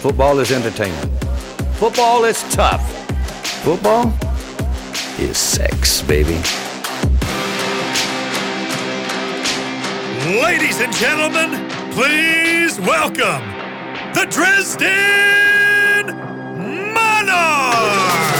Football is entertainment. Football is tough. Football is sex, baby. Ladies and gentlemen, please welcome the Dresden Monarchs!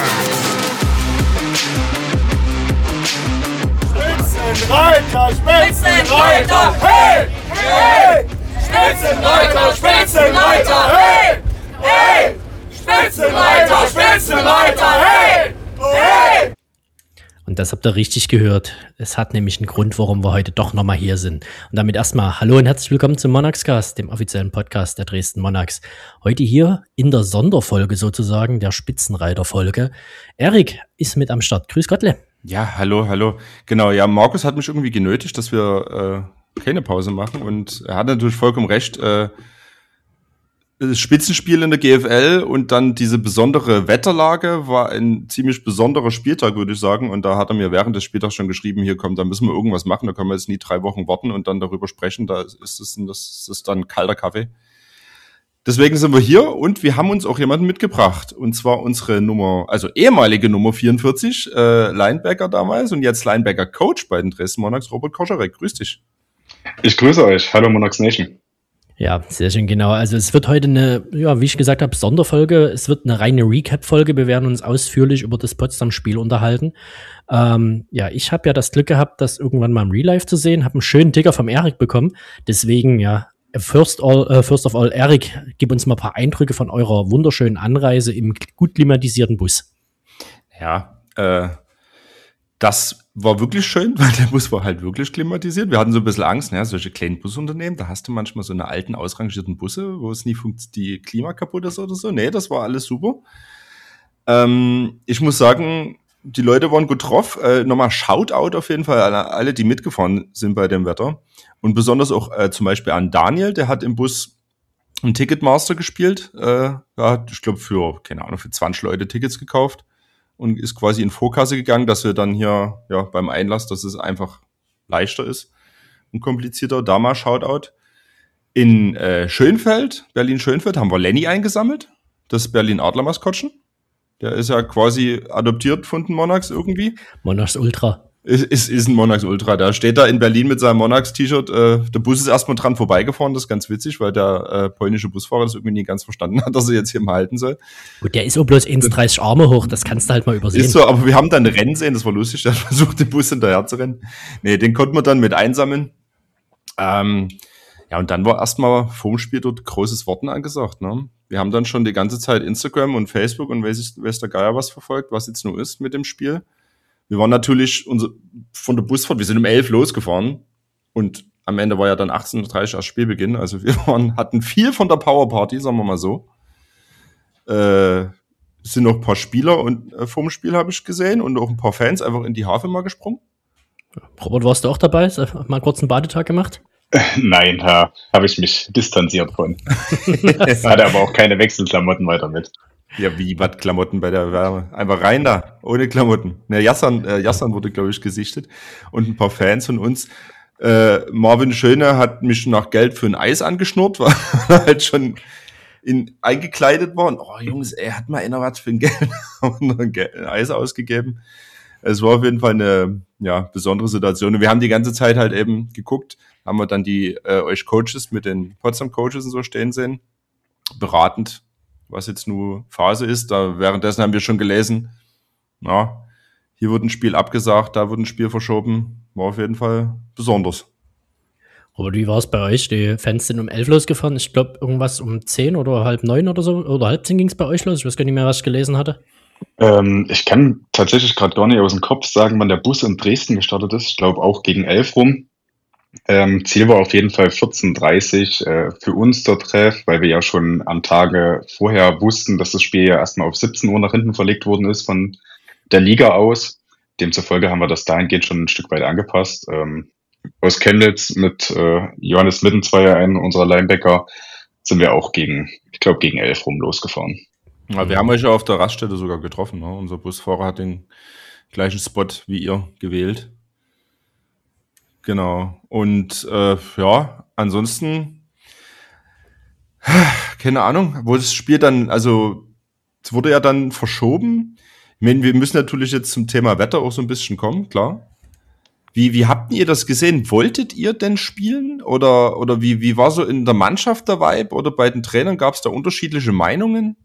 Spitzenreiter, Spitzenreiter, hey! Hey! Spitzenreiter, Spitzenreiter, hey! Hey! Spitzenreiter, Spitzenreiter, hey! Hey! Und das habt ihr richtig gehört. Es hat nämlich einen Grund, warum wir heute doch nochmal hier sind. Und damit erstmal hallo und herzlich willkommen zum Monarchscast, dem offiziellen Podcast der Dresden Monarchs. Heute hier in der Sonderfolge sozusagen, der Spitzenreiter-Folge. Erik ist mit am Start. Grüß Gottle. Ja, hallo. Genau, ja, Markus hat mich irgendwie genötigt, dass wir keine Pause machen. Und er hat natürlich vollkommen recht. Das Spitzenspiel in der GFL und dann diese besondere Wetterlage war ein ziemlich besonderer Spieltag, würde ich sagen. Und da hat er mir während des Spieltags schon geschrieben, hier kommt, da müssen wir irgendwas machen, da können wir jetzt nie 3 Wochen warten und dann darüber sprechen. Das ist dann kalter Kaffee. Deswegen sind wir hier und wir haben uns auch jemanden mitgebracht. Und zwar unsere ehemalige Nummer 44, Linebacker damals und jetzt Linebacker-Coach bei den Dresden Monarchs, Robert Koscharek. Grüß dich. Ich grüße euch. Hallo Monarchs Nation. Ja, sehr schön, genau. Also es wird heute eine, wie ich gesagt habe, Sonderfolge. Es wird eine reine Recap-Folge. Wir werden uns ausführlich über das Potsdam-Spiel unterhalten. Ich habe ja das Glück gehabt, das irgendwann mal im Real Life zu sehen. Habe einen schönen Ticker vom Erik bekommen. Deswegen, first of all, Erik, gib uns mal ein paar Eindrücke von eurer wunderschönen Anreise im gut klimatisierten Bus. Ja, das war wirklich schön, weil der Bus war halt wirklich klimatisiert. Wir hatten so ein bisschen Angst, solche kleinen Busunternehmen, da hast du manchmal so eine alten, ausrangierten Busse, wo es nie die Klima kaputt ist oder so. Nee, das war alles super. Ich muss sagen, die Leute waren gut drauf. Nochmal Shoutout auf jeden Fall an alle, die mitgefahren sind bei dem Wetter. Und besonders auch zum Beispiel an Daniel, der hat im Bus einen Ticketmaster gespielt. Ich glaube für 20 Leute Tickets gekauft. Und ist quasi in Vorkasse gegangen, dass wir dann hier beim Einlass, dass es einfach leichter ist und komplizierter. Da mal Shoutout. In Schönfeld, Berlin-Schönfeld, haben wir Lenny eingesammelt, das Berlin-Adler-Maskottchen. Der ist ja quasi adoptiert von den Monarchs irgendwie. Monarchs Ultra. Ist ein Monarchs Ultra. Der steht da in Berlin mit seinem Monarchs-T-Shirt. Der Bus ist erstmal dran vorbeigefahren. Das ist ganz witzig, weil der polnische Busfahrer das irgendwie nie ganz verstanden hat, dass er jetzt hier mal halten soll. Gut, der ist auch bloß 1,30 Arme hoch. Das kannst du halt mal übersehen. Ist so, aber wir haben dann Rennen sehen. Das war lustig. Der hat versucht, den Bus hinterher zu rennen. Nee, den konnten wir dann mit einsammeln. Und dann war erstmal vorm Spiel dort großes Worten angesagt. Ne? Wir haben dann schon die ganze Zeit Instagram und Facebook und weiß der Geier was verfolgt, was jetzt nur ist mit dem Spiel. Wir waren natürlich von der Busfahrt, wir sind um 11 losgefahren und am Ende war ja dann 18:30 erst Spielbeginn. Also wir hatten viel von der Powerparty, sagen wir mal so. Es sind noch ein paar Spieler und vorm Spiel habe ich gesehen und auch ein paar Fans einfach in die Havel mal gesprungen. Robert, warst du auch dabei? Mal kurz einen Badetag gemacht? Nein, da habe ich mich distanziert von. Hatte aber auch keine Wechselklamotten weiter mit. Ja, wie, was Klamotten bei der Wärme? Einfach rein da, ohne Klamotten. Jassan wurde, glaube ich, gesichtet. Und ein paar Fans von uns. Marvin Schöne hat mich nach Geld für ein Eis angeschnurrt, weil er halt schon eingekleidet war. Und, Jungs, hat mal einer was für ein Geld und ein Eis ausgegeben. Es war auf jeden Fall eine besondere Situation. Und wir haben die ganze Zeit halt eben geguckt, haben wir dann die euch Coaches mit den Potsdam-Coaches und so stehen sehen, beratend, was jetzt nur Phase ist. Währenddessen haben wir schon gelesen, hier wird ein Spiel abgesagt, da wird ein Spiel verschoben. War auf jeden Fall besonders. Robert, wie war es bei euch? Die Fans sind um 11 losgefahren. Ich glaube, irgendwas um 10 oder 8:30 oder so. Oder 8:30 ging es bei euch los. Ich weiß gar nicht mehr, was ich gelesen hatte. Ich kann tatsächlich gerade gar nicht aus dem Kopf sagen, wann der Bus in Dresden gestartet ist. Ich glaube auch gegen 11 rum. Ziel war auf jeden Fall 14:30 für uns der Treff, weil wir ja schon am Tage vorher wussten, dass das Spiel ja erstmal auf 17 Uhr nach hinten verlegt worden ist von der Liga aus. Demzufolge haben wir das dahingehend schon ein Stück weit angepasst. Aus Chemnitz mit Johannes Mittenzweier, einen unserer Linebacker, sind wir auch gegen 11 rum losgefahren. Ja, wir haben euch ja auf der Raststätte sogar getroffen. Ne? Unser Busfahrer hat den gleichen Spot wie ihr gewählt. Genau. Und ansonsten keine Ahnung, wo das Spiel dann, also es wurde ja dann verschoben. Ich meine, wir müssen natürlich jetzt zum Thema Wetter auch so ein bisschen kommen, klar. Wie habt ihr das gesehen? Wolltet ihr denn spielen? Oder wie war so in der Mannschaft der Vibe? Oder bei den Trainern gab es da unterschiedliche Meinungen?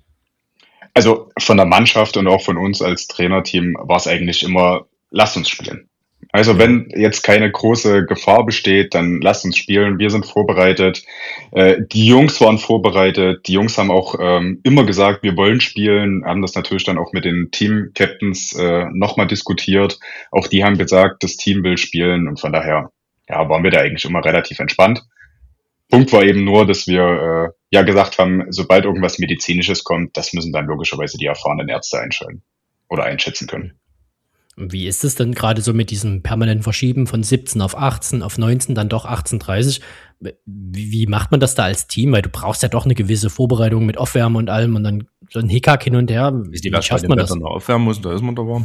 Also von der Mannschaft und auch von uns als Trainerteam war es eigentlich immer, lasst uns spielen. Also wenn jetzt keine große Gefahr besteht, dann lasst uns spielen. Wir sind vorbereitet. Die Jungs waren vorbereitet. Die Jungs haben auch immer gesagt, wir wollen spielen. Haben das natürlich dann auch mit den Team-Captains nochmal diskutiert. Auch die haben gesagt, das Team will spielen. Und von daher waren wir da eigentlich immer relativ entspannt. Punkt war eben nur, dass wir gesagt haben, sobald irgendwas Medizinisches kommt, das müssen dann logischerweise die erfahrenen Ärzte einschalten oder einschätzen können. Wie ist es denn gerade so mit diesem permanenten Verschieben von 17 auf 18, auf 19, dann doch 18:30? Wie macht man das da als Team? Weil du brauchst ja doch eine gewisse Vorbereitung mit Aufwärmen und allem und dann so ein Hickhack hin und her. Wie schafft man das? Wenn man aufwärmen muss, da ist man da warm.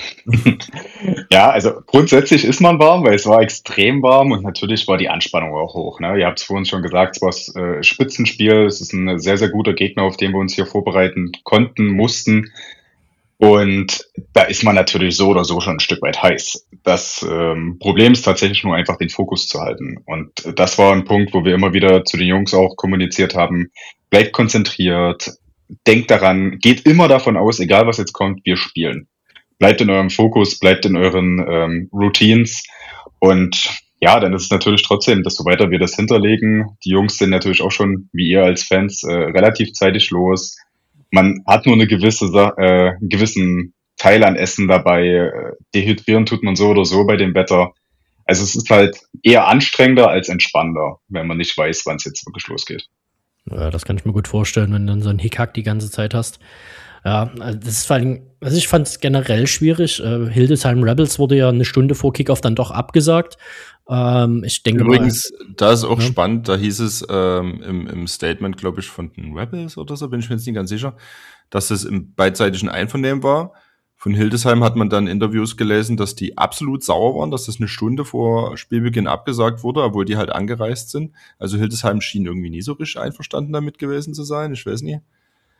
Ja, also grundsätzlich ist man warm, weil es war extrem warm und natürlich war die Anspannung auch hoch. Ne? Ihr habt es vorhin schon gesagt, es war ein Spitzenspiel. Es ist ein sehr, sehr guter Gegner, auf den wir uns hier vorbereiten konnten, mussten. Und da ist man natürlich so oder so schon ein Stück weit heiß. Das Problem ist tatsächlich nur einfach den Fokus zu halten. Und das war ein Punkt, wo wir immer wieder zu den Jungs auch kommuniziert haben, bleibt konzentriert, denkt daran, geht immer davon aus, egal was jetzt kommt, wir spielen. Bleibt in eurem Fokus, bleibt in euren Routines. Und ja, dann ist es natürlich trotzdem, desto weiter wir das hinterlegen. Die Jungs sind natürlich auch schon, wie ihr als Fans, relativ zeitig los. Man hat nur einen gewissen Teil an Essen dabei. Dehydrieren tut man so oder so bei dem Wetter. Also es ist halt eher anstrengender als entspannender, wenn man nicht weiß, wann es jetzt wirklich losgeht. Ja, das kann ich mir gut vorstellen, wenn du dann so einen Hickhack die ganze Zeit hast. Ja, also das ist vor allem, also ich fand es generell schwierig. Hildesheim Rebels wurde ja eine Stunde vor Kickoff dann doch abgesagt. Ich denke übrigens, da ist auch spannend, da hieß es im Statement, glaube ich, von den Rebels oder so, bin ich mir jetzt nicht ganz sicher, dass es im beidseitigen Einvernehmen war. Von Hildesheim hat man dann Interviews gelesen, dass die absolut sauer waren, dass das eine Stunde vor Spielbeginn abgesagt wurde, obwohl die halt angereist sind. Also Hildesheim schien irgendwie nie so richtig einverstanden damit gewesen zu sein, ich weiß nicht.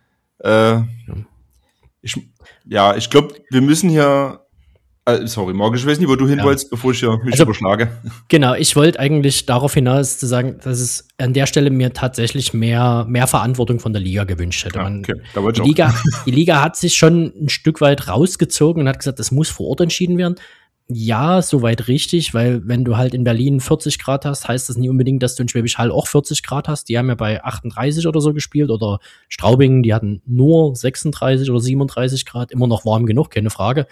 Ich glaube, wir müssen hier sorry, Morgen, ich weiß nicht, wo du hin wolltest, bevor ich mich überschlage. Genau, ich wollte eigentlich darauf hinaus zu sagen, dass es an der Stelle mir tatsächlich mehr Verantwortung von der Liga gewünscht hätte. Die Liga hat sich schon ein Stück weit rausgezogen und hat gesagt, das muss vor Ort entschieden werden. Ja, soweit richtig, weil wenn du halt in Berlin 40 Grad hast, heißt das nicht unbedingt, dass du in Schwäbisch Hall auch 40 Grad hast. Die haben ja bei 38 oder so gespielt oder Straubing, die hatten nur 36 oder 37 Grad, immer noch warm genug, keine Frage.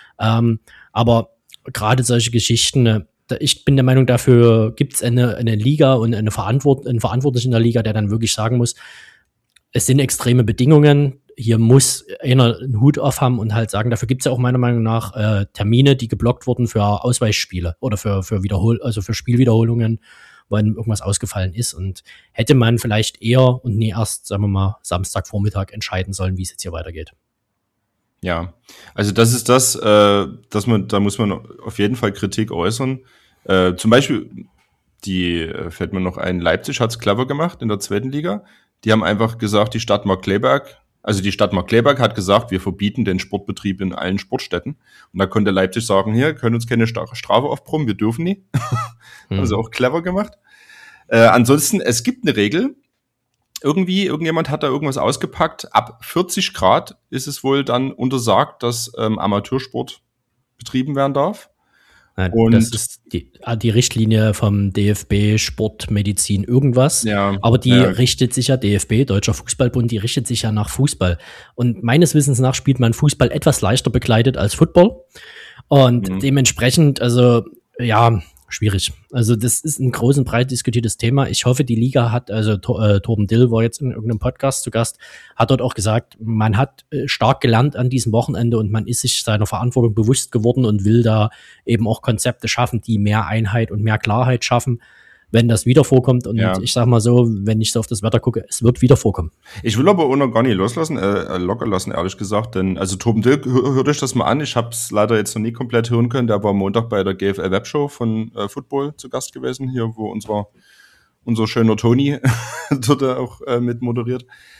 Aber gerade solche Geschichten, ich bin der Meinung, dafür gibt es eine Liga und einen Verantwortlichen in der Liga, der dann wirklich sagen muss, es sind extreme Bedingungen, hier muss einer einen Hut auf haben und halt sagen, dafür gibt es ja auch meiner Meinung nach Termine, die geblockt wurden für Ausweichspiele oder für Spielwiederholungen, wenn irgendwas ausgefallen ist. Und hätte man vielleicht eher und nie erst, sagen wir mal, Samstagvormittag entscheiden sollen, wie es jetzt hier weitergeht. Ja, also das ist das, da muss man auf jeden Fall Kritik äußern. Zum Beispiel, fällt mir noch ein, Leipzig hat's clever gemacht in der zweiten Liga. Die haben einfach gesagt, die Stadt Markkleeberg hat gesagt, wir verbieten den Sportbetrieb in allen Sportstätten. Und da konnte Leipzig sagen, hier, können uns keine Strafe aufbrummen, wir dürfen nie. Also auch clever gemacht. Ansonsten, es gibt eine Regel. Irgendjemand hat da irgendwas ausgepackt. Ab 40 Grad ist es wohl dann untersagt, dass Amateursport betrieben werden darf. Ja, und das ist die Richtlinie vom DFB Sportmedizin irgendwas. Ja, aber die richtet sich ja, DFB, Deutscher Fußballbund, die richtet sich ja nach Fußball. Und meines Wissens nach spielt man Fußball etwas leichter bekleidet als Football. Und dementsprechend, also ja, schwierig. Also das ist ein groß und breit diskutiertes Thema. Ich hoffe, die Liga hat, also Torben Dill war jetzt in irgendeinem Podcast zu Gast, hat dort auch gesagt, man hat stark gelernt an diesem Wochenende und man ist sich seiner Verantwortung bewusst geworden und will da eben auch Konzepte schaffen, die mehr Einheit und mehr Klarheit schaffen, wenn das wieder vorkommt. Und ich sag mal so, wenn ich so auf das Wetter gucke, es wird wieder vorkommen. Ich will aber ohne gar nicht locker lassen, ehrlich gesagt. Denn, also Torben Dill, hört euch das mal an. Ich habe es leider jetzt noch nie komplett hören können. Der war Montag bei der GFL Webshow von Football zu Gast gewesen, hier, wo unser schöner Toni, dort auch mit moderiert.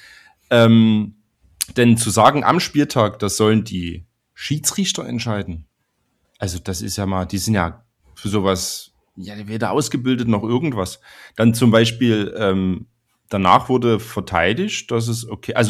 Denn zu sagen, am Spieltag, das sollen die Schiedsrichter entscheiden, also das ist ja mal, die sind ja für sowas weder ausgebildet noch irgendwas. Dann zum Beispiel, danach wurde verteidigt, dass es okay, also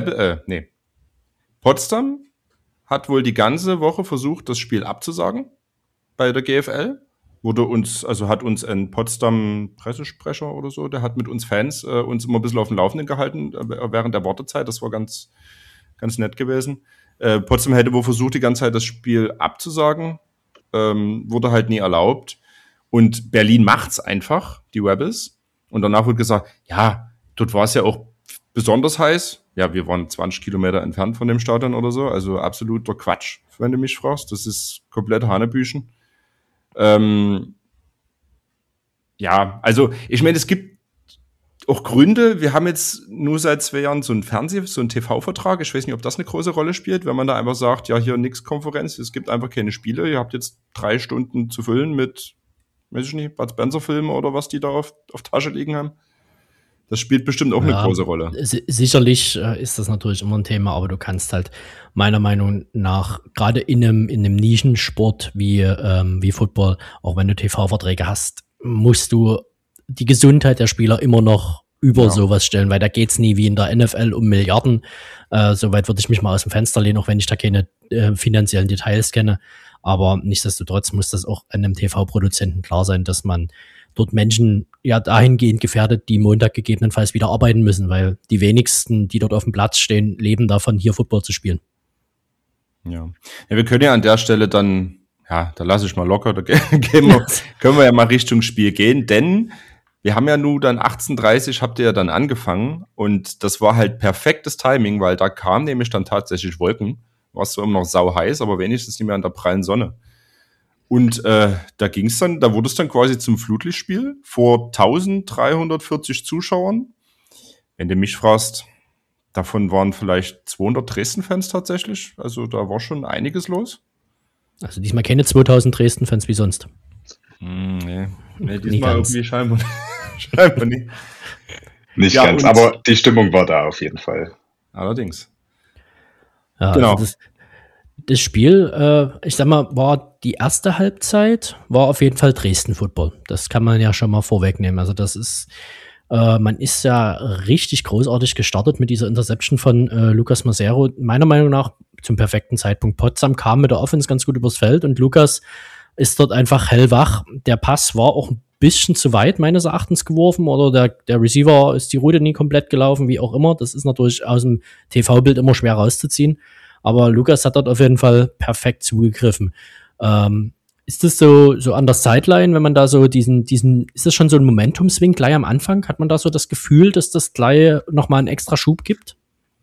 Potsdam hat wohl die ganze Woche versucht, das Spiel abzusagen bei der GFL. Hat uns ein Potsdam-Pressesprecher oder so, der hat mit uns Fans uns immer ein bisschen auf dem Laufenden gehalten während der Wartezeit. Das war ganz, ganz nett gewesen. Potsdam hätte wohl versucht, die ganze Zeit das Spiel abzusagen. Wurde halt nie erlaubt. Und Berlin macht's einfach, die Rebels. Und danach wird gesagt, ja, dort war es ja auch besonders heiß. Ja, wir waren 20 Kilometer entfernt von dem Stadion oder so. Also absoluter Quatsch, wenn du mich fragst. Das ist komplett Hanebüchen. Ja, also ich meine, es gibt auch Gründe. Wir haben jetzt nur seit 2 Jahren so einen TV-Vertrag. Ich weiß nicht, ob das eine große Rolle spielt, wenn man da einfach sagt, ja, hier nix Konferenz, es gibt einfach keine Spiele. Ihr habt jetzt 3 Stunden zu füllen mit, weiß ich nicht, Bud Spencer-Filme oder was die da auf Tasche liegen haben. Das spielt bestimmt auch eine große Rolle. Sicherlich ist das natürlich immer ein Thema, aber du kannst halt meiner Meinung nach gerade in einem Nischensport wie Football, auch wenn du TV-Verträge hast, musst du die Gesundheit der Spieler immer noch über sowas stellen, weil da geht's nie wie in der NFL um Milliarden. Soweit würde ich mich mal aus dem Fenster lehnen, auch wenn ich da keine finanziellen Details kenne. Aber nichtsdestotrotz muss das auch einem TV-Produzenten klar sein, dass man dort Menschen ja dahingehend gefährdet, die Montag gegebenenfalls wieder arbeiten müssen, weil die wenigsten, die dort auf dem Platz stehen, leben davon, hier Football zu spielen. Ja, wir können ja an der Stelle dann, da lasse ich mal locker, da können wir ja mal Richtung Spiel gehen, denn wir haben ja nun dann 18:30 habt ihr ja dann angefangen und das war halt perfektes Timing, weil da kamen nämlich dann tatsächlich Wolken, war zwar immer noch sau heiß, aber wenigstens nicht mehr an der prallen Sonne. Und da wurde es dann quasi zum Flutlichtspiel vor 1340 Zuschauern. Wenn du mich fragst, davon waren vielleicht 200 Dresden-Fans tatsächlich. Also da war schon einiges los. Also diesmal keine 2000 Dresden-Fans wie sonst. Nee, diesmal irgendwie scheinbar nicht. Nicht ja, ganz, aber die Stimmung war da auf jeden Fall. Allerdings. Ja, genau. Also das Spiel, ich sag mal, war die erste Halbzeit, war auf jeden Fall Dresden-Football. Das kann man ja schon mal vorwegnehmen. Also das ist, man ist ja richtig großartig gestartet mit dieser Interception von Lucas Masero. Meiner Meinung nach zum perfekten Zeitpunkt. Potsdam kam mit der Offense ganz gut übers Feld und Lucas ist dort einfach hellwach. Der Pass war auch ein bisschen zu weit meines Erachtens geworfen oder der Receiver ist die Route nie komplett gelaufen, wie auch immer. Das ist natürlich aus dem TV-Bild immer schwer rauszuziehen. Aber Lucas hat dort auf jeden Fall perfekt zugegriffen. Ist das so an der Sideline, wenn man da so ist das schon so ein Momentum-Swing gleich am Anfang? Hat man da so das Gefühl, dass das gleich nochmal einen extra Schub gibt?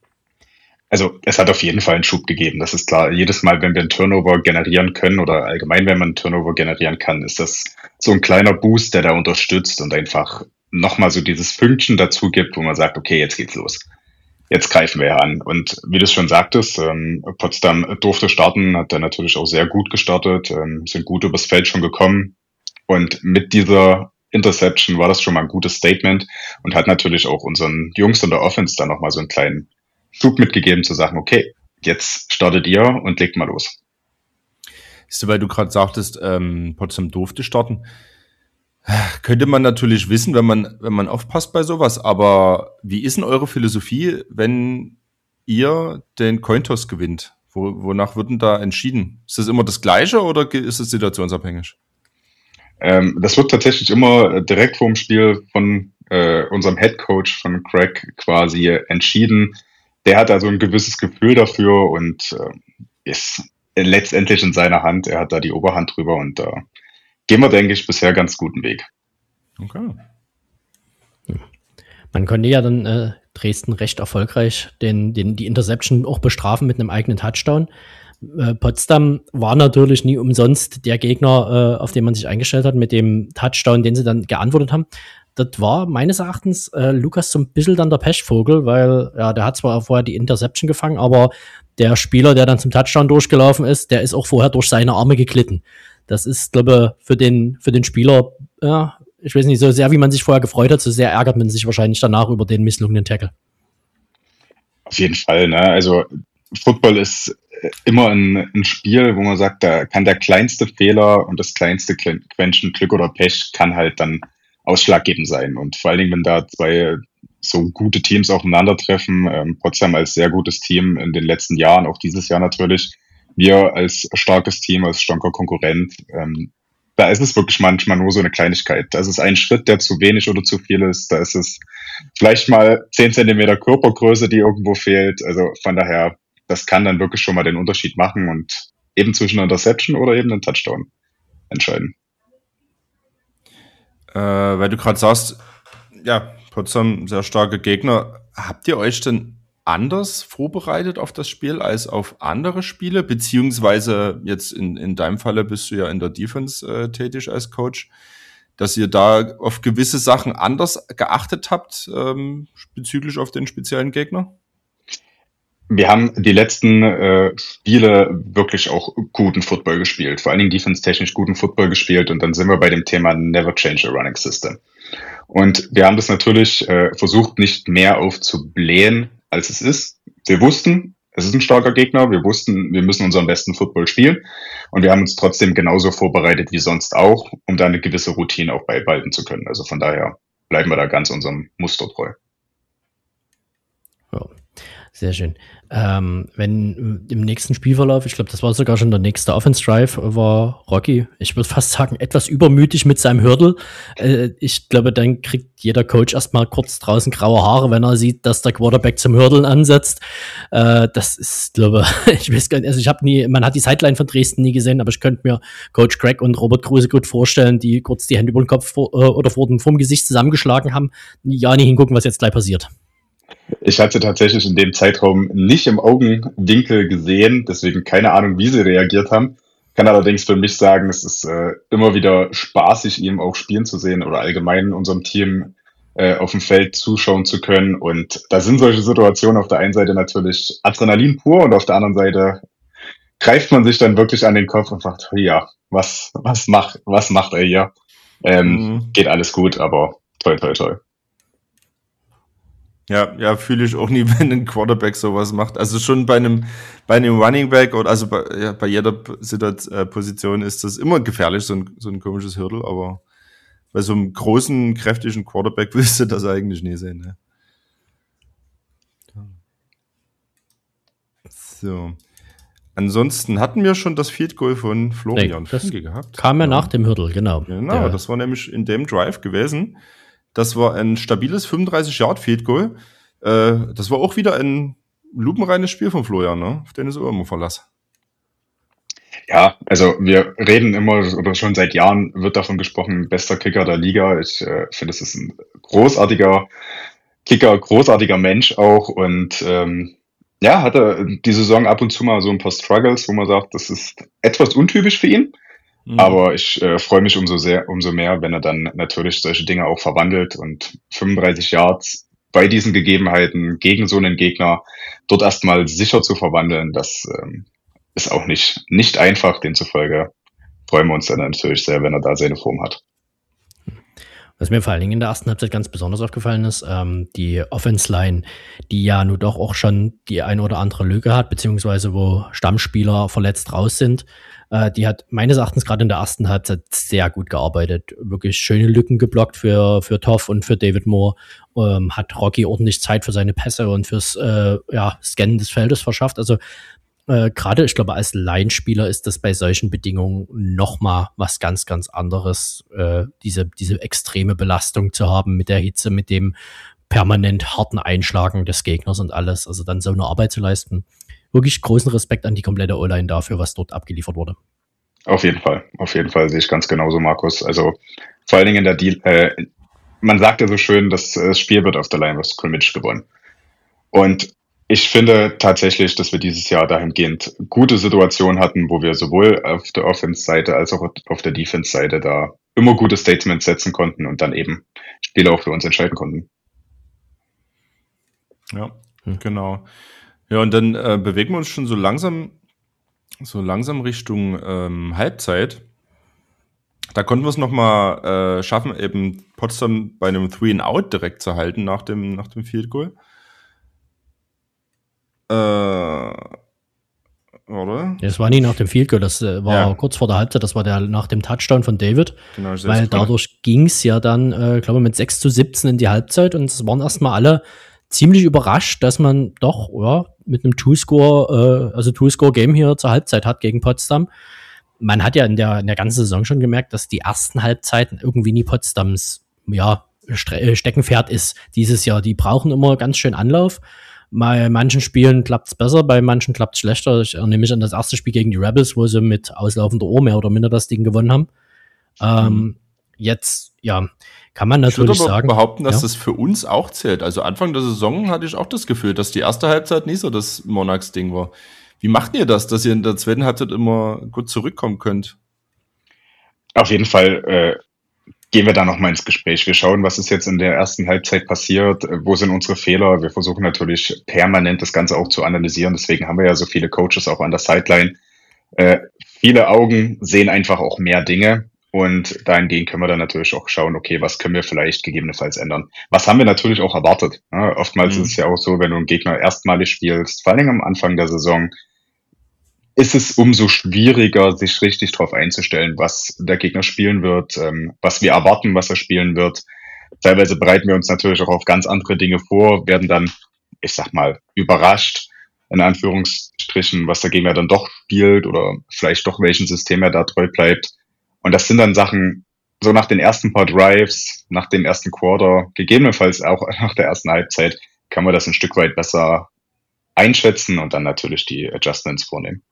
Also es hat auf jeden Fall einen Schub gegeben, das ist klar. Jedes Mal, wenn wir einen Turnover generieren können oder allgemein, wenn man einen Turnover generieren kann, ist das so ein kleiner Boost, der da unterstützt und einfach nochmal so dieses Fünkchen dazu gibt, wo man sagt, okay, jetzt geht's los. Jetzt greifen wir ja an. Und wie du es schon sagtest, Potsdam durfte starten, hat dann natürlich auch sehr gut gestartet, sind gut übers Feld schon gekommen. Und mit dieser Interception war das schon mal ein gutes Statement und hat natürlich auch unseren Jungs in der Offense dann nochmal so einen kleinen Schub mitgegeben, zu sagen, okay, jetzt startet ihr und legt mal los. Ist, weil du gerade sagtest, Potsdam durfte starten. Könnte man natürlich wissen, wenn man aufpasst bei sowas, aber wie ist denn eure Philosophie, wenn ihr den Cointoss gewinnt? Wonach wird denn da entschieden? Ist das immer das Gleiche oder ist es situationsabhängig? Das wird tatsächlich immer direkt vor dem Spiel von unserem Headcoach, von Craig, quasi entschieden. Der hat also ein gewisses Gefühl dafür und ist letztendlich in seiner Hand. Er hat da die Oberhand drüber und da gehen wir, denke ich, bisher ganz guten Weg. Okay. Man konnte ja dann Dresden recht erfolgreich die Interception auch bestrafen mit einem eigenen Touchdown. Potsdam war natürlich nie umsonst der Gegner, auf den man sich eingestellt hat, mit dem Touchdown, den sie dann geantwortet haben. Das war meines Erachtens Lucas so ein bisschen dann der Pechvogel, weil ja, der hat zwar vorher die Interception gefangen, aber der Spieler, der dann zum Touchdown durchgelaufen ist, der ist auch vorher durch seine Arme geglitten. Das ist, glaube ich, für den Spieler ich weiß nicht, so sehr wie man sich vorher gefreut hat, so sehr ärgert man sich wahrscheinlich danach über den misslungenen Tackle. Auf jeden Fall, ne? Also Football ist immer ein Spiel, wo man sagt, da kann der kleinste Fehler und das kleinste Quäntchen Glück oder Pech kann halt dann ausschlaggebend sein. Und vor allen Dingen, wenn da zwei so gute Teams aufeinandertreffen, Potsdam als sehr gutes Team in den letzten Jahren, auch dieses Jahr natürlich, wir als starkes Team, als starker Konkurrent, da ist es wirklich manchmal nur so eine Kleinigkeit. Da ist es ein Schritt, der zu wenig oder zu viel ist. Da ist es vielleicht mal 10 Zentimeter Körpergröße, die irgendwo fehlt. Also von daher, das kann dann wirklich schon mal den Unterschied machen und eben zwischen einer Interception oder eben einem Touchdown entscheiden. Weil du gerade sagst, ja, Potsdam, sehr starke Gegner. Habt ihr euch denn anders vorbereitet auf das Spiel als auf andere Spiele? Beziehungsweise jetzt in deinem Falle bist du ja in der Defense tätig als Coach, dass ihr da auf gewisse Sachen anders geachtet habt bezüglich auf den speziellen Gegner? Wir haben die letzten Spiele wirklich auch guten Football gespielt, vor allen Dingen defense-technisch guten Football gespielt und dann sind wir bei dem Thema Never Change a Running System. Und wir haben das natürlich versucht, nicht mehr aufzublähen, als es ist. Wir wussten, es ist ein starker Gegner, wir wussten, wir müssen unseren besten Football spielen und wir haben uns trotzdem genauso vorbereitet wie sonst auch, um da eine gewisse Routine auch beibehalten zu können. Also von daher bleiben wir da ganz unserem Muster treu. Ja, sehr schön. Wenn im nächsten Spielverlauf, ich glaube, das war sogar schon der nächste Offense Drive, war Rocky, ich würde fast sagen, etwas übermütig mit seinem Hurdle. Ich glaube, dann kriegt jeder Coach erstmal kurz draußen graue Haare, wenn er sieht, dass der Quarterback zum Hurdlen ansetzt. Das ist, glaube ich, weiß gar nicht, also man hat die Sideline von Dresden nie gesehen, aber ich könnte mir Coach Craig und Robert Kruse gut vorstellen, die kurz die Hände über den Kopf oder vorm Gesicht zusammengeschlagen haben, ja nicht hingucken, was jetzt gleich passiert. Ich hatte tatsächlich in dem Zeitraum nicht im Augenwinkel gesehen, deswegen keine Ahnung, wie sie reagiert haben. Kann allerdings für mich sagen, es ist immer wieder spaßig, ihm auch spielen zu sehen oder allgemein in unserem Team auf dem Feld zuschauen zu können. Und da sind solche Situationen auf der einen Seite natürlich Adrenalin pur und auf der anderen Seite greift man sich dann wirklich an den Kopf und sagt, ja, was macht er hier? Geht alles gut, aber toll, toll, toll. Ja, fühle ich auch nie, wenn ein Quarterback sowas macht. Also schon bei einem Running Back oder also bei jeder Position ist das immer gefährlich, so ein komisches Hurdle, aber bei so einem großen, kräftigen Quarterback willst du das eigentlich nie sehen. Ne? So. Ansonsten hatten wir schon das Field Goal von Florian Finke gehabt. Kam ja nach dem Hurdle, genau. Genau, das war nämlich in dem Drive gewesen. Das war ein stabiles 35-Yard-Field-Goal. Das war auch wieder ein lupenreines Spiel von Florian, ne? Auf den ist er immer Verlass. Ja, also wir reden immer, oder schon seit Jahren wird davon gesprochen, bester Kicker der Liga. Ich finde, es ist ein großartiger Kicker, großartiger Mensch auch. Und hatte die Saison ab und zu mal so ein paar Struggles, wo man sagt, das ist etwas untypisch für ihn. Aber ich freue mich umso mehr, wenn er dann natürlich solche Dinge auch verwandelt und 35 Yards bei diesen Gegebenheiten gegen so einen Gegner dort erstmal sicher zu verwandeln, das ist auch nicht einfach. Demzufolge freuen wir uns dann natürlich sehr, wenn er da seine Form hat. Was mir vor allen Dingen in der ersten Halbzeit ganz besonders aufgefallen ist, die Offense-Line, die ja nun doch auch schon die eine oder andere Lücke hat, beziehungsweise wo Stammspieler verletzt raus sind, die hat meines Erachtens gerade in der ersten Halbzeit sehr gut gearbeitet. Wirklich schöne Lücken geblockt für Toff und für David Moore. Hat Rocky ordentlich Zeit für seine Pässe und fürs Scannen des Feldes verschafft. Also gerade, ich glaube, als Line-Spieler ist das bei solchen Bedingungen nochmal was ganz, ganz anderes, diese extreme Belastung zu haben mit der Hitze, mit dem permanent harten Einschlagen des Gegners und alles. Also dann so eine Arbeit zu leisten. Wirklich großen Respekt an die komplette O-Line dafür, was dort abgeliefert wurde. Auf jeden Fall sehe ich ganz genauso, Markus. Also vor allen Dingen man sagt ja so schön, das Spiel wird auf der Line of Scrimmage gewonnen. Und ich finde tatsächlich, dass wir dieses Jahr dahingehend gute Situationen hatten, wo wir sowohl auf der Offense-Seite als auch auf der Defense-Seite da immer gute Statements setzen konnten und dann eben Spiele auch für uns entscheiden konnten. Ja, genau. Ja, und dann bewegen wir uns schon so langsam Richtung Halbzeit. Da konnten wir es nochmal schaffen, eben Potsdam bei einem 3-and-Out direkt zu halten nach dem Field Goal. Oder? Das war nie nach dem Field Goal, das war kurz vor der Halbzeit, das war nach dem Touchdown von David. Genau, weil dadurch ging es ja dann, glaube ich, mit 6-17 in die Halbzeit und es waren erstmal alle ziemlich überrascht, dass man doch mit einem Two-Score-Game hier zur Halbzeit hat gegen Potsdam. Man hat ja in der ganzen Saison schon gemerkt, dass die ersten Halbzeiten irgendwie nie Potsdams Steckenpferd ist dieses Jahr. Die brauchen immer ganz schön Anlauf. Bei manchen Spielen klappt's besser, bei manchen klappt's schlechter. Ich erinnere mich an das erste Spiel gegen die Rebels, wo sie mit auslaufender Uhr mehr oder minder das Ding gewonnen haben. Jetzt, kann man natürlich sagen. Ich würde aber behaupten, dass das für uns auch zählt. Also Anfang der Saison hatte ich auch das Gefühl, dass die erste Halbzeit nie so das Monarchs-Ding war. Wie macht ihr das, dass ihr in der zweiten Halbzeit immer gut zurückkommen könnt? Auf jeden Fall gehen wir da nochmal ins Gespräch. Wir schauen, was ist jetzt in der ersten Halbzeit passiert, wo sind unsere Fehler. Wir versuchen natürlich permanent das Ganze auch zu analysieren. Deswegen haben wir ja so viele Coaches auch an der Sideline. Viele Augen sehen einfach auch mehr Dinge. Und dahingehend können wir dann natürlich auch schauen, okay, was können wir vielleicht gegebenenfalls ändern. Was haben wir natürlich auch erwartet? Ja, oftmals ist es ja auch so, wenn du einen Gegner erstmalig spielst, vor allem am Anfang der Saison, ist es umso schwieriger, sich richtig darauf einzustellen, was der Gegner spielen wird, was wir erwarten, was er spielen wird. Teilweise bereiten wir uns natürlich auch auf ganz andere Dinge vor, werden dann, ich sag mal, überrascht, in Anführungsstrichen, was der Gegner dann doch spielt oder vielleicht doch welchem System er da treu bleibt. Und das sind dann Sachen, so nach den ersten paar Drives, nach dem ersten Quarter, gegebenenfalls auch nach der ersten Halbzeit, kann man das ein Stück weit besser einschätzen und dann natürlich die Adjustments vornehmen.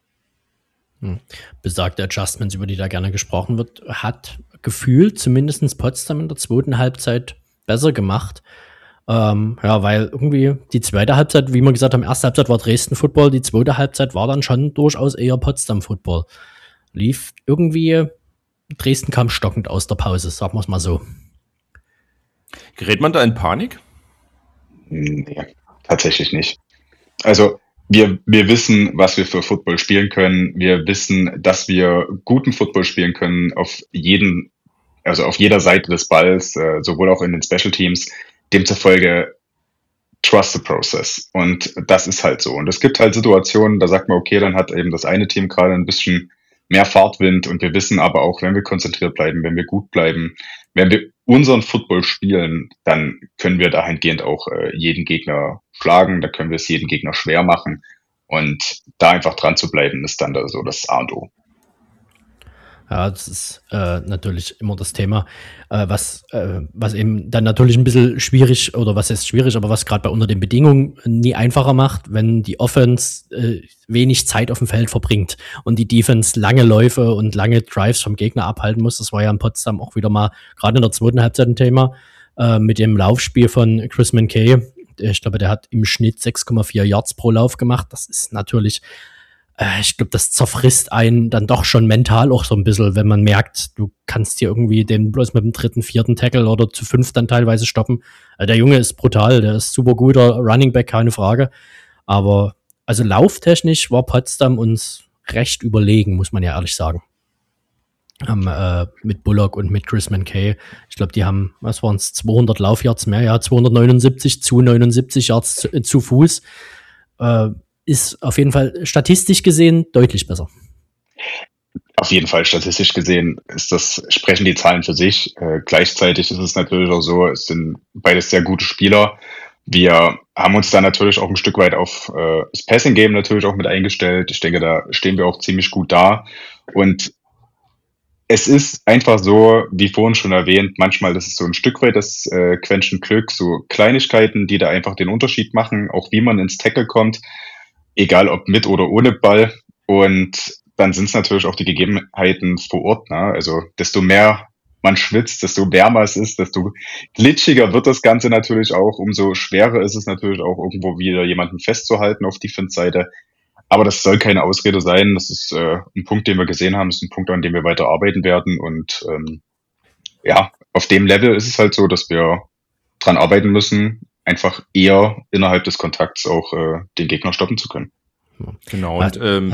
Besagte Adjustments, über die da gerne gesprochen wird, hat gefühlt zumindest Potsdam in der zweiten Halbzeit besser gemacht. Weil irgendwie die zweite Halbzeit, wie wir gesagt haben, erste Halbzeit war Dresden-Football, die zweite Halbzeit war dann schon durchaus eher Potsdam-Football. Lief irgendwie, Dresden kam stockend aus der Pause, sagen wir es mal so. Gerät man da in Panik? Nee, tatsächlich nicht. Also wir wissen, was wir für Football spielen können. Wir wissen, dass wir guten Football spielen können auf jeder Seite des Balls, sowohl auch in den Special Teams. Demzufolge trust the process. Und das ist halt so. Und es gibt halt Situationen, da sagt man, okay, dann hat eben das eine Team gerade ein bisschen mehr Fahrtwind und wir wissen aber auch, wenn wir konzentriert bleiben, wenn wir gut bleiben, wenn wir unseren Football spielen, dann können wir dahingehend auch jeden Gegner schlagen, da können wir es jedem Gegner schwer machen und da einfach dran zu bleiben, ist dann so das A und O. Ja, das ist natürlich immer das Thema, was eben dann natürlich ein bisschen schwierig, oder was ist schwierig, aber was gerade bei unter den Bedingungen nie einfacher macht, wenn die Offense wenig Zeit auf dem Feld verbringt und die Defense lange Läufe und lange Drives vom Gegner abhalten muss. Das war ja in Potsdam auch wieder mal gerade in der zweiten Halbzeit ein Thema mit dem Laufspiel von Chris Mankey. Ich glaube, der hat im Schnitt 6,4 Yards pro Lauf gemacht. Das ist natürlich ich glaube, das zerfrisst einen dann doch schon mental auch so ein bisschen, wenn man merkt, du kannst hier irgendwie den bloß mit dem 3., 4. Tackle oder zu 5 dann teilweise stoppen. Der Junge ist brutal, der ist super guter Running Back, keine Frage. Aber also lauftechnisch war Potsdam uns recht überlegen, muss man ja ehrlich sagen. Mit Bullock und mit Chris Mankey. Ich glaube, die haben, was waren es, 200 Laufyards mehr, 279 zu 79 Yards zu Fuß. Ist auf jeden Fall statistisch gesehen deutlich besser. Auf jeden Fall statistisch gesehen sprechen die Zahlen für sich. Gleichzeitig ist es natürlich auch so, es sind beides sehr gute Spieler. Wir haben uns da natürlich auch ein Stück weit auf das Passing-Game natürlich auch mit eingestellt. Ich denke, da stehen wir auch ziemlich gut da. Und es ist einfach so, wie vorhin schon erwähnt, manchmal ist es so ein Stück weit das Quäntchen Glück, so Kleinigkeiten, die da einfach den Unterschied machen, auch wie man ins Tackle kommt. Egal ob mit oder ohne Ball. Und dann sind es natürlich auch die Gegebenheiten vor Ort. Ne? Also desto mehr man schwitzt, desto wärmer es ist, desto glitschiger wird das Ganze natürlich auch. Umso schwerer ist es natürlich auch, irgendwo wieder jemanden festzuhalten auf Defense-Seite. Aber das soll keine Ausrede sein. Das ist ein Punkt, den wir gesehen haben. Das ist ein Punkt, an dem wir weiter arbeiten werden. Und auf dem Level ist es halt so, dass wir dran arbeiten müssen, einfach eher innerhalb des Kontakts auch den Gegner stoppen zu können. Genau. Und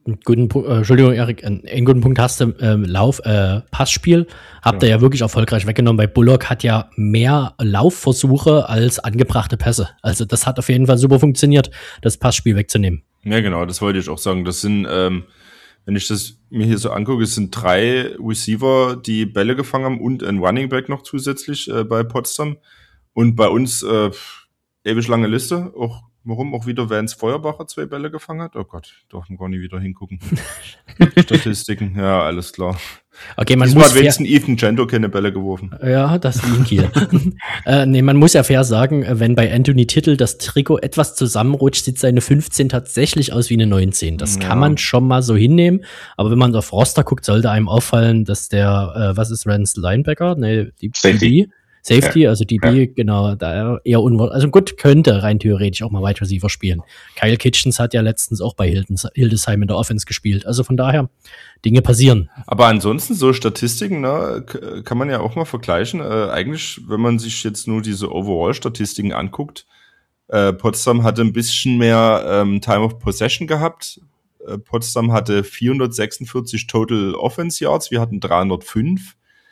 einen guten Punkt, Entschuldigung, Erik, einen guten Punkt hast du, Passspiel habt ihr ja wirklich erfolgreich weggenommen, weil Bullock hat ja mehr Laufversuche als angebrachte Pässe. Also das hat auf jeden Fall super funktioniert, das Passspiel wegzunehmen. Ja, genau, das wollte ich auch sagen. Das sind, wenn ich das mir hier so angucke, es sind 3 Receiver, die Bälle gefangen haben und ein Running Back noch zusätzlich bei Potsdam. Und bei uns ewig lange Liste. Auch warum auch wieder Vance Feuerbacher 2 Bälle gefangen hat. Oh Gott, darf man gar nicht wieder hingucken. Statistiken, ja, alles klar. Okay, man Diesmal muss hat wenigstens Ethan Gento keine Bälle geworfen. Ja, das liegt hier. Nee, man muss ja fair sagen, wenn bei Anthony Tittle das Trikot etwas zusammenrutscht, sieht seine 15 tatsächlich aus wie eine 19. Das kann man schon mal so hinnehmen. Aber wenn man auf Roster guckt, sollte einem auffallen, dass der, was ist Rance Linebacker? Nee, die Safety, ja. Also DB, genau, da eher also gut, könnte rein theoretisch auch mal Wide Receiver spielen. Kyle Kitchens hat ja letztens auch bei Hildesheim in der Offense gespielt. Also von daher, Dinge passieren. Aber ansonsten so Statistiken, ne, kann man ja auch mal vergleichen. Eigentlich, wenn man sich jetzt nur diese Overall-Statistiken anguckt, Potsdam hatte ein bisschen mehr Time of Possession gehabt. Potsdam hatte 446 Total Offense Yards, wir hatten 305.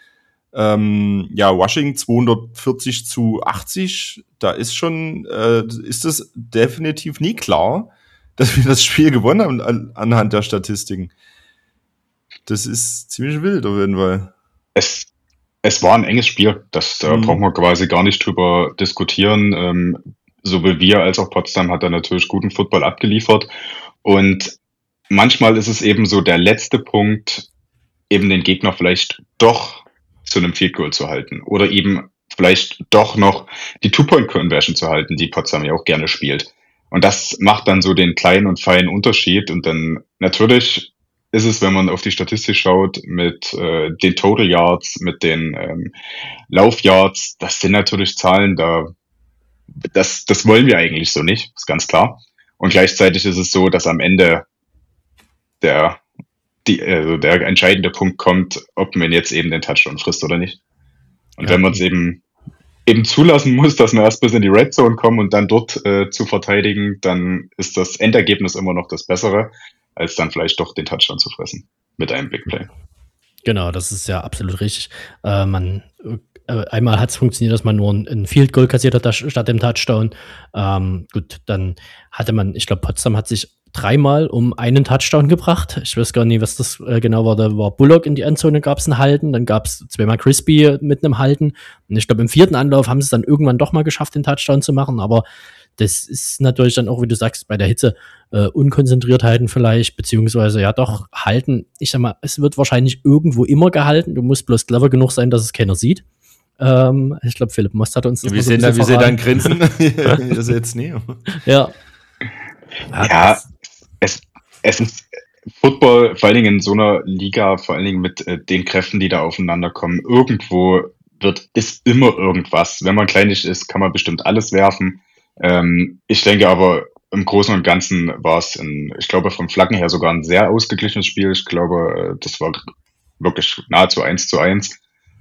Washington 240-80, da ist schon, ist es definitiv nie klar, dass wir das Spiel gewonnen haben anhand der Statistiken. Das ist ziemlich wild auf jeden Fall. Es war ein enges Spiel, das brauchen wir quasi gar nicht drüber diskutieren. Sowohl wir als auch Potsdam hat da natürlich guten Football abgeliefert und manchmal ist es eben so der letzte Punkt, eben den Gegner vielleicht doch zu einem Field Goal zu halten oder eben vielleicht doch noch die Two-Point-Conversion zu halten, die Potsdam ja auch gerne spielt. Und das macht dann so den kleinen und feinen Unterschied. Und dann natürlich ist es, wenn man auf die Statistik schaut, mit den Total Yards, mit den Laufyards, das sind natürlich Zahlen, das wollen wir eigentlich so nicht, ist ganz klar. Und gleichzeitig ist es so, dass am Ende der entscheidende Punkt kommt, ob man jetzt eben den Touchdown frisst oder nicht. Und wenn man es eben zulassen muss, dass man erst bis in die Red Zone kommt und dann dort zu verteidigen, dann ist das Endergebnis immer noch das Bessere, als dann vielleicht doch den Touchdown zu fressen mit einem Big Play. Genau, das ist ja absolut richtig. Einmal hat es funktioniert, dass man nur ein Field Goal kassiert hat statt dem Touchdown. Gut, dann hatte man, ich glaube, Potsdam hat sich 3-mal um einen Touchdown gebracht. Ich weiß gar nicht, was das genau war. Da war Bullock in die Endzone, gab es ein Halten. Dann gab es 2-mal Crispy mit einem Halten. Und ich glaube, im 4. Anlauf haben sie es dann irgendwann doch mal geschafft, den Touchdown zu machen. Aber das ist natürlich dann auch, wie du sagst, bei der Hitze Unkonzentriertheiten vielleicht, beziehungsweise ja doch halten. Ich sag mal, es wird wahrscheinlich irgendwo immer gehalten. Du musst bloß clever genug sein, dass es keiner sieht. Ich glaube, Philipp Most hat uns das wir sehen da ein Grinsen. Ihr seht es nie. Ja. Ja, es ist Football, vor allen Dingen in so einer Liga, vor allen Dingen mit den Kräften, die da aufeinander kommen. Irgendwo ist immer irgendwas. Wenn man kleinlich ist, kann man bestimmt alles werfen. Ich denke aber, im Großen und Ganzen war es, ich glaube, vom Flaggen her sogar ein sehr ausgeglichenes Spiel. Ich glaube, das war wirklich nahezu 1:1.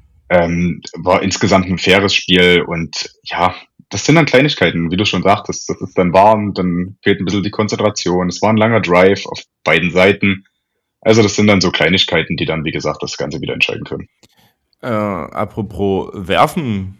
War insgesamt ein faires Spiel und ja, das sind dann Kleinigkeiten, wie du schon sagtest. Das ist dann warm, dann fehlt ein bisschen die Konzentration. Es war ein langer Drive auf beiden Seiten. Also das sind dann so Kleinigkeiten, die dann, wie gesagt, das Ganze wieder entscheiden können. Apropos Werfen,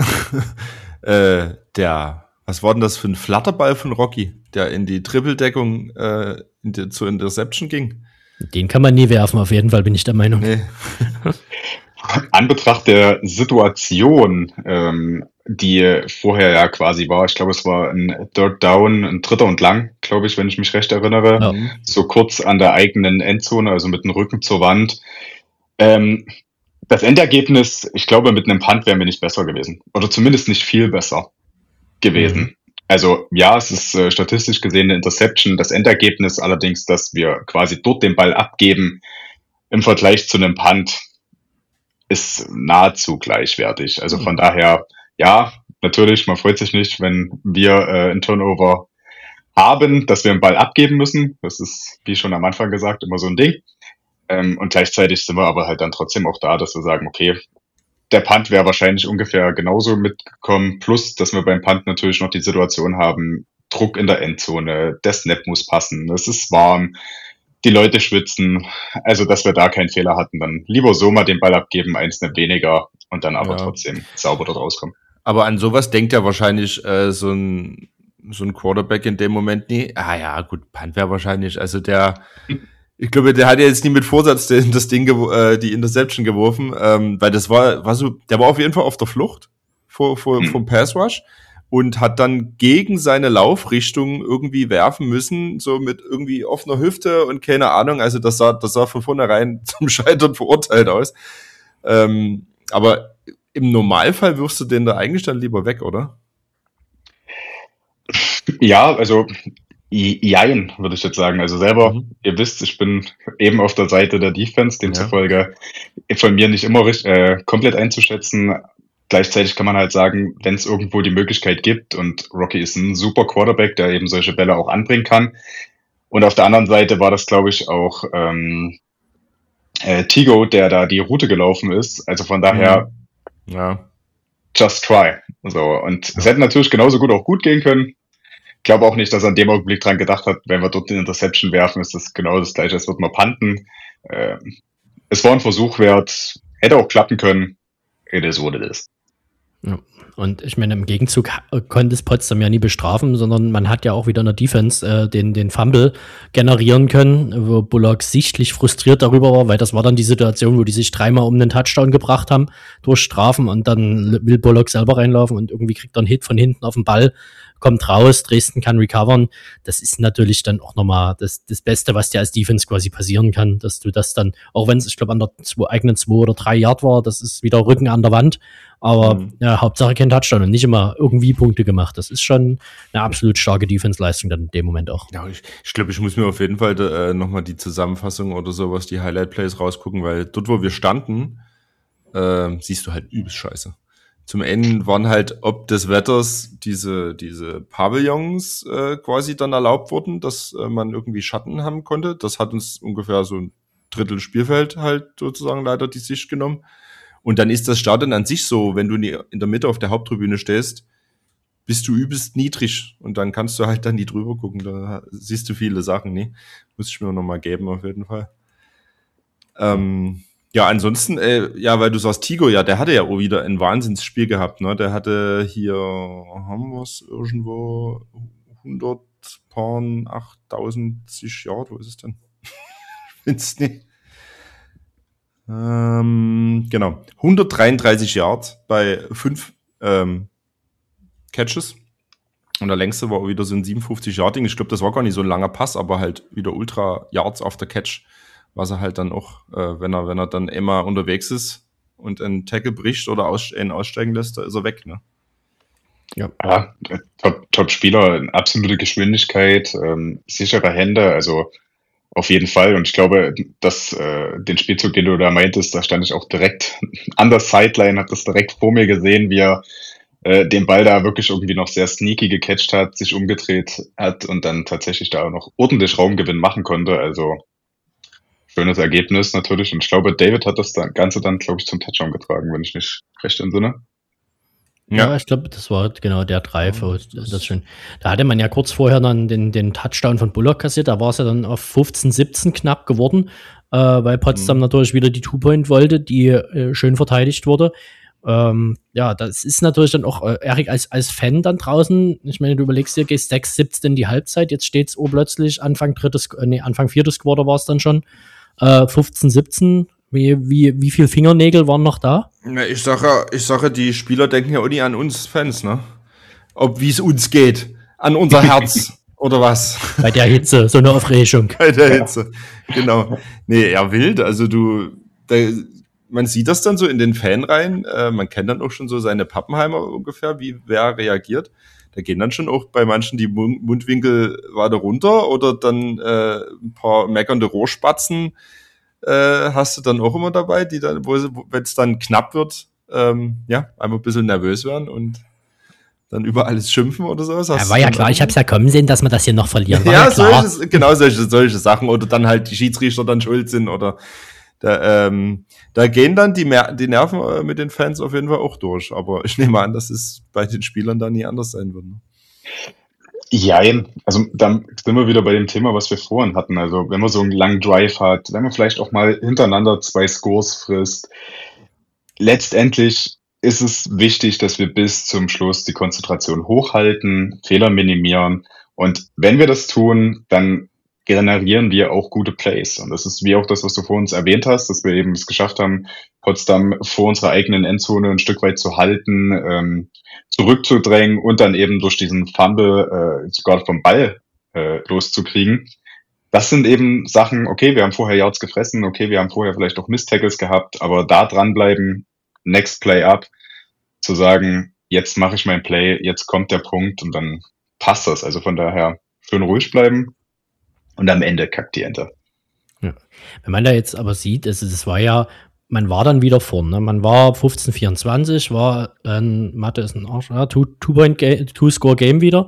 was war denn das für ein Flatterball von Rocky, der in die Triple-Deckung zur Interception ging? Den kann man nie werfen, auf jeden Fall, bin ich der Meinung. Nee. Anbetracht der Situation, die vorher ja quasi war, ich glaube, es war ein Third Down, ein 3. und lang, glaube ich, wenn ich mich recht erinnere, ja. So kurz an der eigenen Endzone, also mit dem Rücken zur Wand. Das Endergebnis, ich glaube, mit einem Punt wären wir nicht besser gewesen. Oder zumindest nicht viel besser gewesen. Also ja, es ist statistisch gesehen eine Interception. Das Endergebnis allerdings, dass wir quasi dort den Ball abgeben, im Vergleich zu einem Punt, ist nahezu gleichwertig. Also von daher, ja, natürlich, man freut sich nicht, wenn wir einen Turnover haben, dass wir einen Ball abgeben müssen. Das ist, wie schon am Anfang gesagt, immer so ein Ding. Und gleichzeitig sind wir aber halt dann trotzdem auch da, dass wir sagen, okay, der Punt wäre wahrscheinlich ungefähr genauso mitgekommen, plus, dass wir beim Punt natürlich noch die Situation haben, Druck in der Endzone, der Snap muss passen, es ist warm. die Leute schwitzen. Also, dass wir da keinen Fehler hatten. Dann lieber so mal den Ball abgeben, 1 Snap weniger und dann aber trotzdem sauber dort rauskommen. Aber an sowas denkt ja wahrscheinlich so ein Quarterback in dem Moment nie. Ah ja, gut, Punt wäre wahrscheinlich. Also ich glaube, der hat ja jetzt nie mit Vorsatz die Interception geworfen, weil das war so, der war auf jeden Fall auf der Flucht vom Pass Rush und hat dann gegen seine Laufrichtung irgendwie werfen müssen, so mit irgendwie offener Hüfte und keine Ahnung. Also das sah von vornherein zum Scheitern verurteilt aus. Aber im Normalfall wirfst du den da eigentlich dann lieber weg, oder? Ja, also jein, würde ich jetzt sagen. Also selber, ihr wisst, ich bin eben auf der Seite der Defense, demzufolge von mir nicht immer komplett einzuschätzen. Gleichzeitig kann man halt sagen, wenn es irgendwo die Möglichkeit gibt, und Rocky ist ein super Quarterback, der eben solche Bälle auch anbringen kann. Und auf der anderen Seite war das, glaube ich, auch Tigo, der da die Route gelaufen ist. Also von daher, just try. So, und es hätte natürlich genauso gut auch gut gehen können. Ich glaube auch nicht, dass er in dem Augenblick dran gedacht hat, wenn wir dort den Interception werfen, ist das genau das Gleiche, als wird man punten. Es war ein Versuch wert, hätte auch klappen können. It is what it is. Ja. Und ich meine, im Gegenzug konnte es Potsdam ja nie bestrafen, sondern man hat ja auch wieder in der Defense den Fumble generieren können, wo Bullock sichtlich frustriert darüber war, weil das war dann die Situation, wo die sich 3-mal um den Touchdown gebracht haben durch Strafen und dann will Bullock selber reinlaufen und irgendwie kriegt er einen Hit von hinten auf den Ball, kommt raus, Dresden kann recovern. Das ist natürlich dann auch nochmal das Beste, was dir als Defense quasi passieren kann, dass du das dann, auch wenn es, ich glaube, an der eigenen 2 oder 3 Yard war, das ist wieder Rücken an der Wand, aber ja, Hauptsache kein Touchdown und nicht immer irgendwie Punkte gemacht. Das ist schon eine absolut starke Defense-Leistung dann in dem Moment auch. Ja, ich glaube, ich muss mir auf jeden Fall nochmal die Zusammenfassung oder sowas, die Highlight-Plays rausgucken, weil dort, wo wir standen, siehst du halt übelst scheiße. Zum einen waren halt ob des Wetters diese Pavillons quasi dann erlaubt wurden, dass man irgendwie Schatten haben konnte. Das hat uns ungefähr so ein Drittel Spielfeld halt sozusagen leider die Sicht genommen. Und dann ist das Stadion an sich so, wenn du in der Mitte auf der Haupttribüne stehst, bist du übelst niedrig und dann kannst du halt dann nie drüber gucken. Da siehst du viele Sachen, ne? Muss ich mir nochmal geben auf jeden Fall. Ja, ansonsten, weil du sagst, Tigo, ja, der hatte ja auch wieder ein Wahnsinnsspiel gehabt, ne? Der hatte hier, haben wir es irgendwo, 180 Yard, wo ist es denn? Ich find's nicht. Genau, 133 Yard bei 5 Catches. Und der längste war auch wieder so ein 57-Yard-Ding. Ich glaube, das war gar nicht so ein langer Pass, aber halt wieder Ultra Yards auf der Catch. Was er halt dann auch, wenn er dann immer unterwegs ist und einen Tackle bricht oder ihn aussteigen lässt, da ist er weg, ne? Ja, Top-Spieler, absolute Geschwindigkeit, sichere Hände, also auf jeden Fall. Und ich glaube, dass den Spielzug, den du da meintest, da stand ich auch direkt an der Sideline, habe das direkt vor mir gesehen, wie er den Ball da wirklich irgendwie noch sehr sneaky gecatcht hat, sich umgedreht hat und dann tatsächlich da auch noch ordentlich Raumgewinn machen konnte. Also schönes Ergebnis natürlich. Und ich glaube, David hat das Ganze dann, glaube ich, zum Touchdown getragen, wenn ich mich recht entsinne. Ja, ich glaube, das war genau der Drive. Das schön. Da hatte man ja kurz vorher dann den Touchdown von Bullock kassiert. Da war es ja dann auf 15-17 knapp geworden, weil Potsdam natürlich wieder die Two-Point wollte, die schön verteidigt wurde. Ja, das ist natürlich dann auch, Erik, als Fan dann draußen, ich meine, du überlegst dir, gehst 6-17 in die Halbzeit, jetzt steht's plötzlich Anfang 4. Quarter war es dann schon, 15-17, wie viel Fingernägel waren noch da? Ja, ich sage, die Spieler denken ja auch nicht an uns Fans, ne? Wie es uns geht, an unser Herz. Oder was? Bei der Hitze, so eine Aufregung. Bei der Hitze, genau. Nee, ja, wild, also man sieht das dann so in den Fanreihen, man kennt dann auch schon so seine Pappenheimer ungefähr, wie wer reagiert. Da gehen dann schon auch bei manchen die Mundwinkel weiter runter oder dann ein paar meckernde Rohrspatzen hast du dann auch immer dabei, die dann, wenn es dann knapp wird, einfach ein bisschen nervös werden und dann über alles schimpfen oder sowas. Ja, war ja klar, ich hab's ja kommen sehen, dass wir das hier noch verlieren. War ja solche Sachen oder dann halt die Schiedsrichter dann schuld sind oder da gehen dann die Nerven mit den Fans auf jeden Fall auch durch. Aber ich nehme an, dass es bei den Spielern dann nie anders sein wird. Ne? Jein. Also dann sind wir wieder bei dem Thema, was wir vorhin hatten. Also wenn man so einen langen Drive hat, wenn man vielleicht auch mal hintereinander 2 Scores frisst, letztendlich ist es wichtig, dass wir bis zum Schluss die Konzentration hochhalten, Fehler minimieren. Und wenn wir das tun, dann generieren wir auch gute Plays. Und das ist wie auch das, was du vor uns erwähnt hast, dass wir eben es geschafft haben, Potsdam vor unserer eigenen Endzone ein Stück weit zu halten, zurückzudrängen und dann eben durch diesen Fumble sogar vom Ball loszukriegen. Das sind eben Sachen, okay, wir haben vorher Yards gefressen, okay, wir haben vorher vielleicht auch Miss-Tackles gehabt, aber da dranbleiben, next play up, zu sagen, jetzt mache ich mein Play, jetzt kommt der Punkt und dann passt das. Also von daher schön ruhig bleiben und am Ende kackt die Ente. Ja. Wenn man da jetzt aber sieht, es war ja, man war dann wieder vorne. Ne? Man war 15-24, war Mathe ist ein Arsch, ja, Two-Score-Game wieder.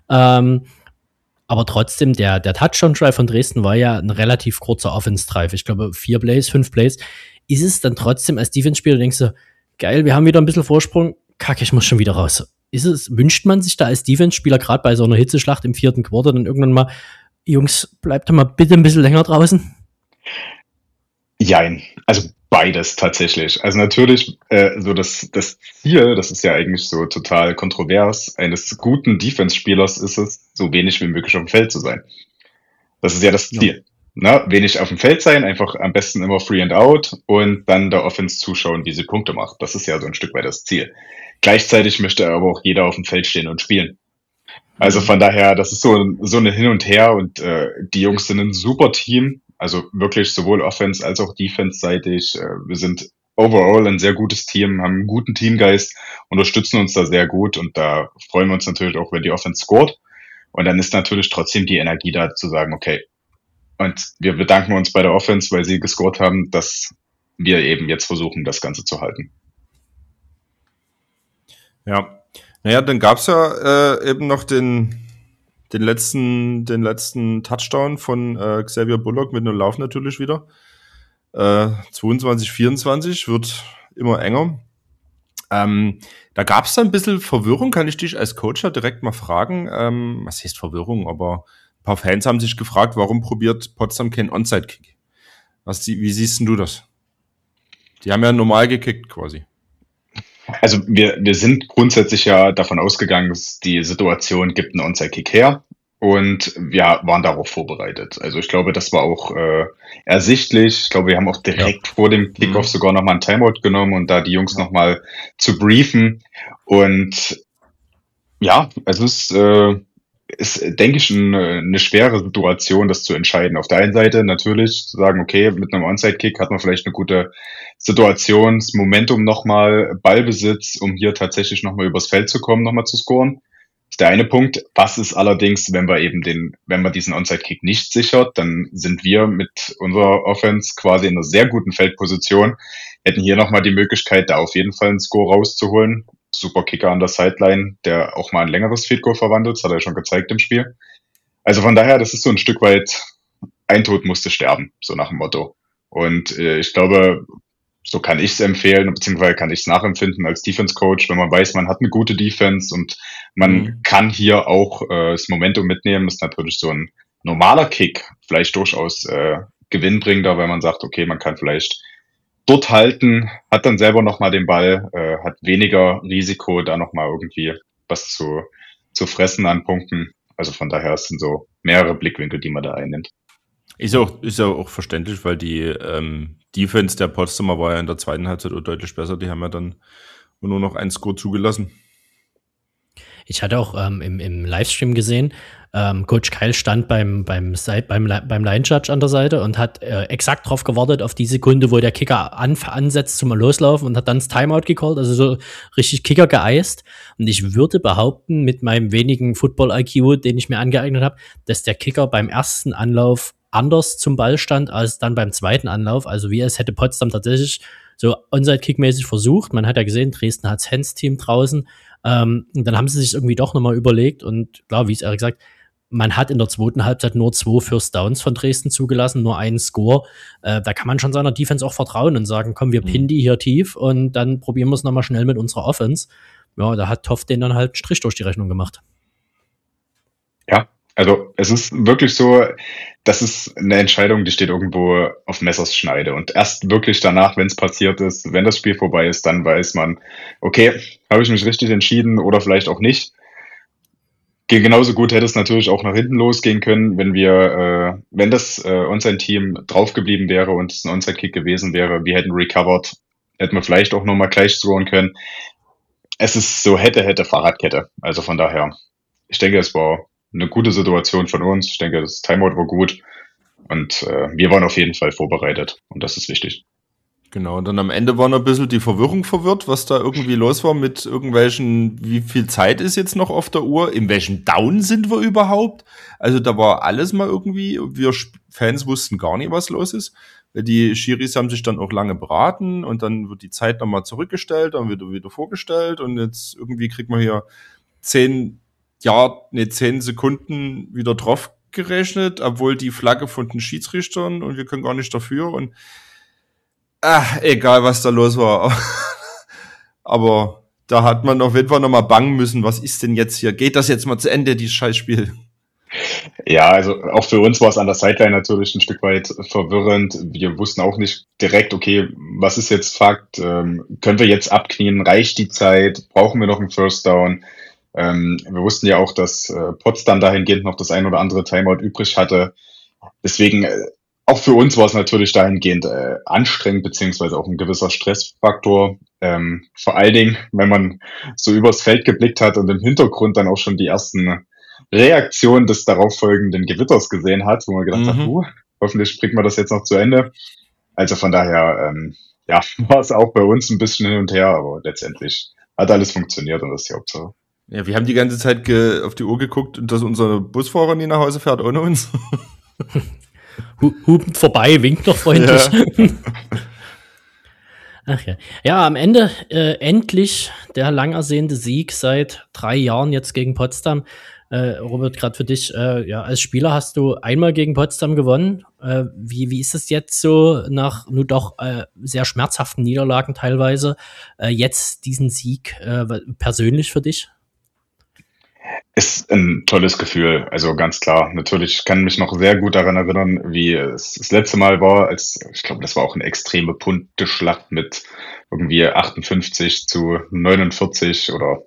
Aber trotzdem, der Touchdown-Drive von Dresden war ja ein relativ kurzer Offense-Drive. Ich glaube, 4 Plays, 5 Plays. Ist es dann trotzdem als Defense-Spieler, denkst du, geil, wir haben wieder ein bisschen Vorsprung, kacke, ich muss schon wieder raus. Wünscht man sich da als Defense-Spieler gerade bei so einer Hitzeschlacht im 4. Quarter dann irgendwann mal, Jungs, bleibt doch mal bitte ein bisschen länger draußen? Jein, also beides tatsächlich. Also natürlich, so das Ziel, das ist ja eigentlich so total kontrovers, eines guten Defense-Spielers ist es, so wenig wie möglich auf dem Feld zu sein. Das ist ja das Ziel. Ne? Wenig auf dem Feld sein, einfach am besten immer free and out und dann der Offense zuschauen, wie sie Punkte macht. Das ist ja so ein Stück weit das Ziel. Gleichzeitig möchte aber auch jeder auf dem Feld stehen und spielen. Also von daher, das ist so eine Hin und Her und die Jungs sind ein super Team. Also wirklich sowohl Offense als auch Defense-seitig. Wir sind overall ein sehr gutes Team, haben einen guten Teamgeist, unterstützen uns da sehr gut und da freuen wir uns natürlich auch, wenn die Offense scored. Und dann ist natürlich trotzdem die Energie da zu sagen, okay, und wir bedanken uns bei der Offense, weil sie gescored haben, dass wir eben jetzt versuchen, das Ganze zu halten. Ja, naja, dann gab's ja eben noch den letzten Touchdown von Xavier Bullock mit einem Lauf natürlich wieder. 22-24 wird immer enger. Da gab's da ein bisschen Verwirrung, kann ich dich als Coach direkt mal fragen. Was heißt Verwirrung? Aber ein paar Fans haben sich gefragt, warum probiert Potsdam keinen Onside-Kick? Wie siehst denn du das? Die haben ja normal gekickt quasi. Also wir sind grundsätzlich ja davon ausgegangen, dass die Situation gibt einen Onside-Kick her und wir waren darauf vorbereitet. Also ich glaube, das war auch ersichtlich. Ich glaube, wir haben auch direkt vor dem Kickoff sogar nochmal ein Timeout genommen und da die Jungs nochmal zu briefen. Und ja, also es ist, denke ich, eine schwere Situation, das zu entscheiden. Auf der einen Seite natürlich zu sagen, okay, mit einem Onside-Kick hat man vielleicht eine gute Situation, das Momentum nochmal, Ballbesitz, um hier tatsächlich nochmal übers Feld zu kommen, nochmal zu scoren. Das ist der eine Punkt. Was ist allerdings, wenn wir diesen Onside-Kick nicht sichert, dann sind wir mit unserer Offense quasi in einer sehr guten Feldposition, hätten hier nochmal die Möglichkeit, da auf jeden Fall einen Score rauszuholen. Super Kicker an der Sideline, der auch mal ein längeres Field Goal verwandelt, das hat er schon gezeigt im Spiel. Also von daher, das ist so ein Stück weit, ein Tod musste sterben, so nach dem Motto. Und ich glaube, so kann ich es empfehlen, beziehungsweise kann ich es nachempfinden als Defense-Coach, wenn man weiß, man hat eine gute Defense und man kann hier auch das Momentum mitnehmen, ist natürlich so ein normaler Kick vielleicht durchaus gewinnbringender, weil man sagt, okay, man kann vielleicht dort halten, hat dann selber nochmal den Ball, hat weniger Risiko, da nochmal irgendwie was zu fressen an Punkten. Also von daher sind so mehrere Blickwinkel, die man da einnimmt. Ist ja auch verständlich, weil die Defense der Potsdamer war ja in der zweiten Halbzeit auch deutlich besser. Die haben ja dann nur noch ein Score zugelassen. Ich hatte auch im Livestream gesehen, Coach Keil stand beim Line Judge an der Seite und hat exakt drauf gewartet auf die Sekunde, wo der Kicker ansetzt zum Loslaufen und hat dann das Timeout gecallt, also so richtig Kicker geeist. Und ich würde behaupten, mit meinem wenigen Football-IQ, den ich mir angeeignet habe, dass der Kicker beim ersten Anlauf anders zum Ball stand als dann beim zweiten Anlauf. Also wie es hätte Potsdam tatsächlich so Onside-Kick-mäßig versucht. Man hat ja gesehen, Dresden hat das Hands-Team draußen. Und dann haben sie sich irgendwie doch nochmal überlegt und klar, wie es Erik sagt, man hat in der zweiten Halbzeit nur 2 First Downs von Dresden zugelassen, nur einen Score. Da kann man schon seiner Defense auch vertrauen und sagen, komm, wir pinnen die hier tief und dann probieren wir es nochmal schnell mit unserer Offense. Ja, da hat Toff den dann halt einen Strich durch die Rechnung gemacht. Also es ist wirklich so, das ist eine Entscheidung, die steht irgendwo auf Messers Schneide. Und erst wirklich danach, wenn es passiert ist, wenn das Spiel vorbei ist, dann weiß man, okay, habe ich mich richtig entschieden oder vielleicht auch nicht. Genauso gut hätte es natürlich auch nach hinten losgehen können, wenn das Onside-Team draufgeblieben wäre und es ein Onside-Kick gewesen wäre. Wir hätten recovered, hätten wir vielleicht auch nochmal gleich scoren können. Es ist so hätte Fahrradkette. Also von daher, ich denke, es war eine gute Situation von uns. Ich denke, das Timeout war gut und wir waren auf jeden Fall vorbereitet und das ist wichtig. Genau, und dann am Ende war noch ein bisschen die Verwirrung verwirrt, was da irgendwie los war mit irgendwelchen, wie viel Zeit ist jetzt noch auf der Uhr, in welchem Down sind wir überhaupt? Also da war alles mal irgendwie, wir Fans wussten gar nicht, was los ist. Die Schiris haben sich dann auch lange beraten und dann wird die Zeit nochmal zurückgestellt, dann wird wieder vorgestellt und jetzt irgendwie kriegt man hier 10 Sekunden wieder drauf gerechnet, obwohl die Flagge von den Schiedsrichtern und wir können gar nicht dafür und egal, was da los war. Aber da hat man auf jeden Fall nochmal bangen müssen. Was ist denn jetzt hier? Geht das jetzt mal zu Ende, dieses Scheißspiel? Ja, also auch für uns war es an der Sideline natürlich ein Stück weit verwirrend. Wir wussten auch nicht direkt, okay, was ist jetzt Fakt? Können wir jetzt abknien? Reicht die Zeit? Brauchen wir noch einen First Down? Wir wussten ja auch, dass Potsdam dahingehend noch das ein oder andere Timeout übrig hatte. Deswegen auch für uns war es natürlich dahingehend anstrengend, beziehungsweise auch ein gewisser Stressfaktor. Vor allen Dingen, wenn man so übers Feld geblickt hat und im Hintergrund dann auch schon die ersten Reaktionen des darauffolgenden Gewitters gesehen hat, wo man gedacht hat, hoffentlich bringt man das jetzt noch zu Ende. Also von daher, war es auch bei uns ein bisschen hin und her, aber letztendlich hat alles funktioniert und das ist die Hauptsache. Ja, wir haben die ganze Zeit auf die Uhr geguckt und dass unser Busfahrer nie nach Hause fährt ohne uns. Hupend vorbei, winkt noch freundlich. Ja. Ach ja. Ja, am Ende endlich der lang ersehnte Sieg seit 3 Jahren jetzt gegen Potsdam. Robert, gerade für dich, als Spieler hast du einmal gegen Potsdam gewonnen. Wie ist es jetzt so nach nur doch sehr schmerzhaften Niederlagen teilweise, jetzt diesen Sieg persönlich für dich? Ist ein tolles Gefühl, also ganz klar. Natürlich kann mich noch sehr gut daran erinnern, wie es das letzte Mal war, ich glaube, das war auch eine extreme Punkteschlacht mit irgendwie 58-49 oder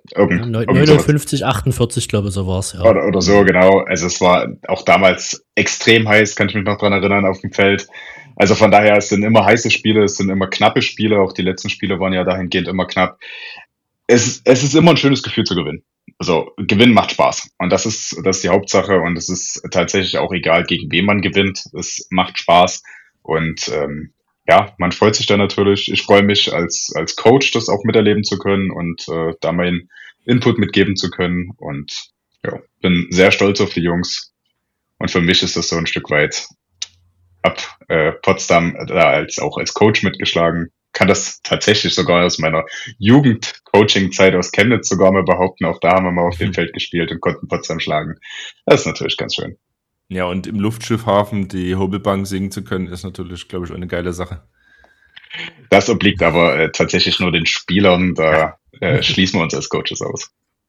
59-48, glaube ich, so war es. Ja. Oder so, genau. Also es war auch damals extrem heiß, kann ich mich noch dran erinnern, auf dem Feld. Also von daher, es sind immer heiße Spiele, es sind immer knappe Spiele, auch die letzten Spiele waren ja dahingehend immer knapp. Es ist immer ein schönes Gefühl zu gewinnen. Also Gewinnen macht Spaß und das ist die Hauptsache und es ist tatsächlich auch egal, gegen wen man gewinnt. Es macht Spaß und man freut sich da natürlich. Ich freue mich als Coach, das auch miterleben zu können und da meinen Input mitgeben zu können und bin sehr stolz auf die Jungs und für mich ist das so ein Stück weit ab Potsdam da als Coach mitgeschlagen. Kann das tatsächlich sogar aus meiner Jugend-Coaching-Zeit aus Chemnitz sogar mal behaupten. Auch da haben wir mal auf dem Feld gespielt und konnten Potsdam schlagen. Das ist natürlich ganz schön. Ja, und im Luftschiffhafen die Hobelbank singen zu können, ist natürlich, glaube ich, auch eine geile Sache. Das obliegt aber tatsächlich nur den Spielern. Da schließen wir uns als Coaches aus.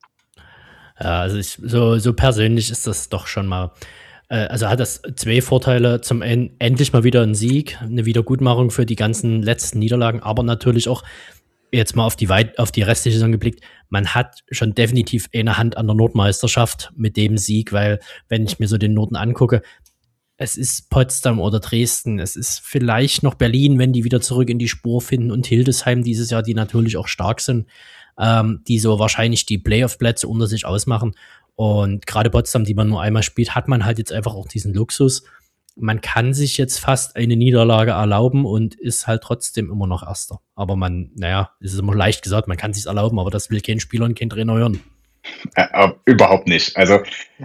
Ja, also so persönlich ist das doch schon mal. Also hat das 2 Vorteile. Zum einen endlich mal wieder ein Sieg, eine Wiedergutmachung für die ganzen letzten Niederlagen, aber natürlich auch jetzt mal auf die restliche Saison geblickt, man hat schon definitiv eine Hand an der Nordmeisterschaft mit dem Sieg, weil wenn ich mir so den Norden angucke, es ist Potsdam oder Dresden, es ist vielleicht noch Berlin, wenn die wieder zurück in die Spur finden und Hildesheim dieses Jahr, die natürlich auch stark sind, die so wahrscheinlich die Playoff-Plätze unter sich ausmachen. Und gerade Potsdam, die man nur einmal spielt, hat man halt jetzt einfach auch diesen Luxus. Man kann sich jetzt fast eine Niederlage erlauben und ist halt trotzdem immer noch Erster. Aber es ist immer leicht gesagt, man kann sich's erlauben, aber das will kein Spieler und kein Trainer hören. Überhaupt nicht. Also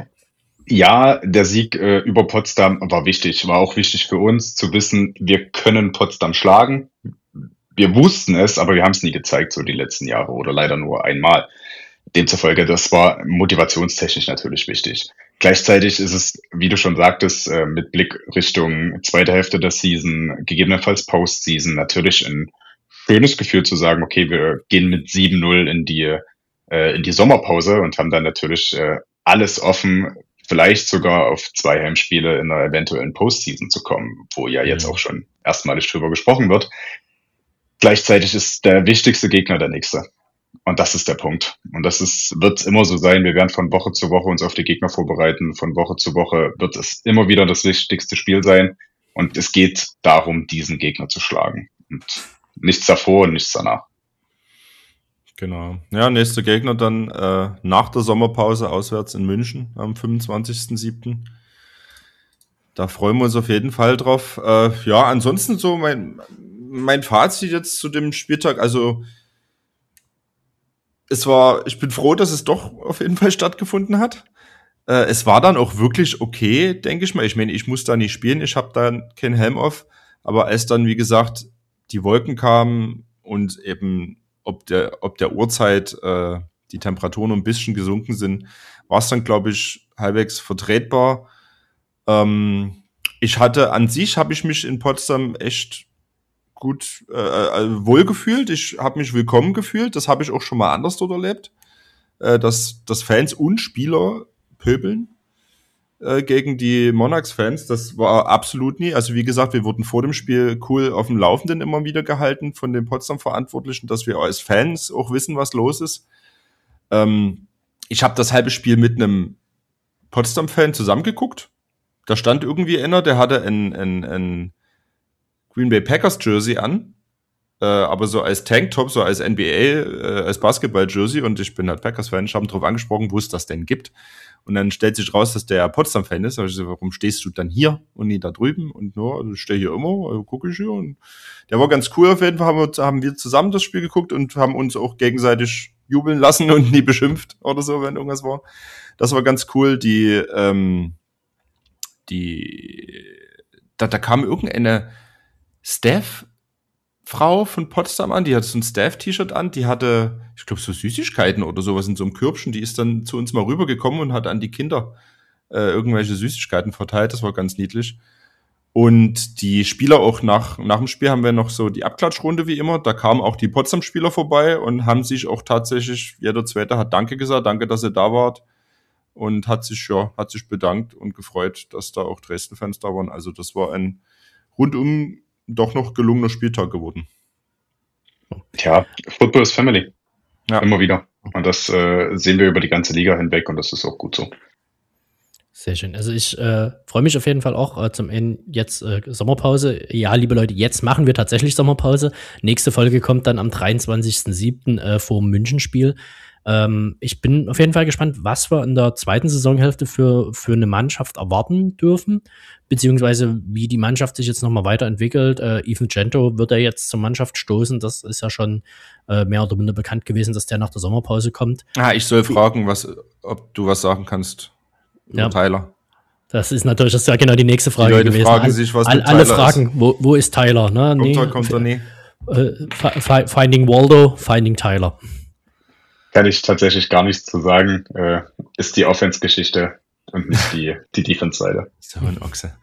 ja, der Sieg über Potsdam war wichtig. War auch wichtig für uns zu wissen, wir können Potsdam schlagen. Wir wussten es, aber wir haben es nie gezeigt, so die letzten Jahre oder leider nur einmal. Demzufolge, das war motivationstechnisch natürlich wichtig. Gleichzeitig ist es, wie du schon sagtest, mit Blick Richtung zweite Hälfte der Season, gegebenenfalls Postseason, natürlich ein schönes Gefühl zu sagen, okay, wir gehen mit 7-0 in die Sommerpause und haben dann natürlich alles offen vielleicht sogar auf 2 Heimspiele in einer eventuellen Postseason zu kommen, wo ja jetzt auch schon erstmalig drüber gesprochen wird. Gleichzeitig ist der wichtigste Gegner der nächste. Und das ist der Punkt. Und wird immer so sein. Wir werden von Woche zu Woche uns auf die Gegner vorbereiten. Von Woche zu Woche wird es immer wieder das wichtigste Spiel sein. Und es geht darum, diesen Gegner zu schlagen. Und nichts davor und nichts danach. Genau. Ja, nächster Gegner dann nach der Sommerpause auswärts in München am 25.07. Da freuen wir uns auf jeden Fall drauf. Ja, ansonsten so mein Fazit jetzt zu dem Spieltag. Also ich bin froh, dass es doch auf jeden Fall stattgefunden hat. Es war dann auch wirklich okay, denke ich mal. Ich meine, ich muss da nicht spielen, ich habe da keinen Helm auf. Aber als dann, wie gesagt, die Wolken kamen und eben ob der Uhrzeit die Temperaturen ein bisschen gesunken sind, war es dann, glaube ich, halbwegs vertretbar. Habe ich mich in Potsdam echt gut wohlgefühlt. Ich habe mich willkommen gefühlt. Das habe ich auch schon mal anders dort erlebt. Dass Fans und Spieler pöbeln gegen die Monarchs-Fans. Das war absolut nie. Also wie gesagt, wir wurden vor dem Spiel cool auf dem Laufenden immer wieder gehalten von den Potsdam-Verantwortlichen, dass wir als Fans auch wissen, was los ist. Ich habe das halbe Spiel mit einem Potsdam-Fan zusammengeguckt. Da stand irgendwie einer, der hatte ein Green Bay Packers Jersey an, aber so als Tanktop, so als NBA, als Basketball-Jersey, und ich bin halt Packers-Fan, ich habe ihn drauf angesprochen, wo es das denn gibt. Und dann stellt sich raus, dass der Potsdam-Fan ist. Da ich so, warum stehst du dann hier und nie da drüben? Und nur, ich stehe hier immer, gucke ich hier. Und der war ganz cool auf jeden Fall. Haben wir zusammen das Spiel geguckt und haben uns auch gegenseitig jubeln lassen und nie beschimpft oder so, wenn irgendwas war. Das war ganz cool. Da kam irgendeine Staff-Frau von Potsdam an, die hatte so ein Staff-T-Shirt an, die hatte, ich glaube, so Süßigkeiten oder sowas in so einem Körbchen, die ist dann zu uns mal rübergekommen und hat an die Kinder irgendwelche Süßigkeiten verteilt, das war ganz niedlich. Und die Spieler auch nach dem Spiel haben wir noch so die Abklatschrunde wie immer, da kamen auch die Potsdam-Spieler vorbei und haben sich auch tatsächlich, jeder Zweite hat Danke gesagt, danke, dass ihr da wart, und hat sich bedankt und gefreut, dass da auch Dresden-Fans da waren. Also das war ein rundum doch noch gelungener Spieltag geworden. Tja, Football is Family. Ja. Immer wieder. Und das sehen wir über die ganze Liga hinweg, und das ist auch gut so. Sehr schön. Also ich freue mich auf jeden Fall auch zum Ende jetzt Sommerpause. Ja, liebe Leute, jetzt machen wir tatsächlich Sommerpause. Nächste Folge kommt dann am 23.07. Vor dem Münchenspiel. Ich bin auf jeden Fall gespannt, was wir in der zweiten Saisonhälfte für eine Mannschaft erwarten dürfen, beziehungsweise wie die Mannschaft sich jetzt nochmal weiterentwickelt. Ethan Gento wird ja jetzt zur Mannschaft stoßen. Das ist ja schon mehr oder minder bekannt gewesen, dass der nach der Sommerpause kommt. Ich soll fragen, ob du was sagen kannst über Tyler. Das ist natürlich, das ist ja genau die nächste Frage gewesen. Die Leute fragen sich, was mit alle Tyler fragen, ist. Wo ist Tyler? Ne? Kommt er nie. Finding Waldo, Finding Tyler. Kann ich tatsächlich gar nichts zu sagen. Ist die Offense-Geschichte und nicht die Defense-Seite. So ein Ochse.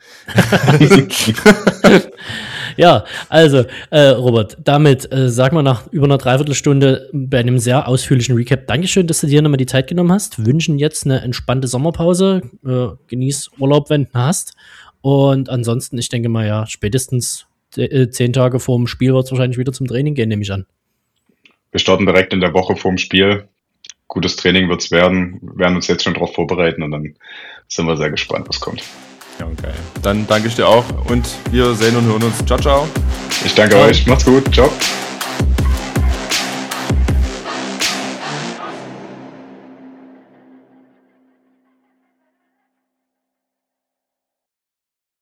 Ja, also, Robert, damit sagen wir nach über einer Dreiviertelstunde bei einem sehr ausführlichen Recap Dankeschön, dass du dir nochmal die Zeit genommen hast. Wünschen jetzt eine entspannte Sommerpause. Genieß Urlaub, wenn du hast. Und ansonsten, ich denke mal, ja, spätestens 10 Tage vor dem Spiel wird es wahrscheinlich wieder zum Training gehen, nehme ich an. Wir starten direkt in der Woche vorm Spiel. Gutes Training wird es werden. Wir werden uns jetzt schon darauf vorbereiten, und dann sind wir sehr gespannt, was kommt. Ja, geil. Dann danke ich dir auch, und wir sehen und hören uns. Ciao, ciao. Ich danke euch. Macht's gut. Ciao.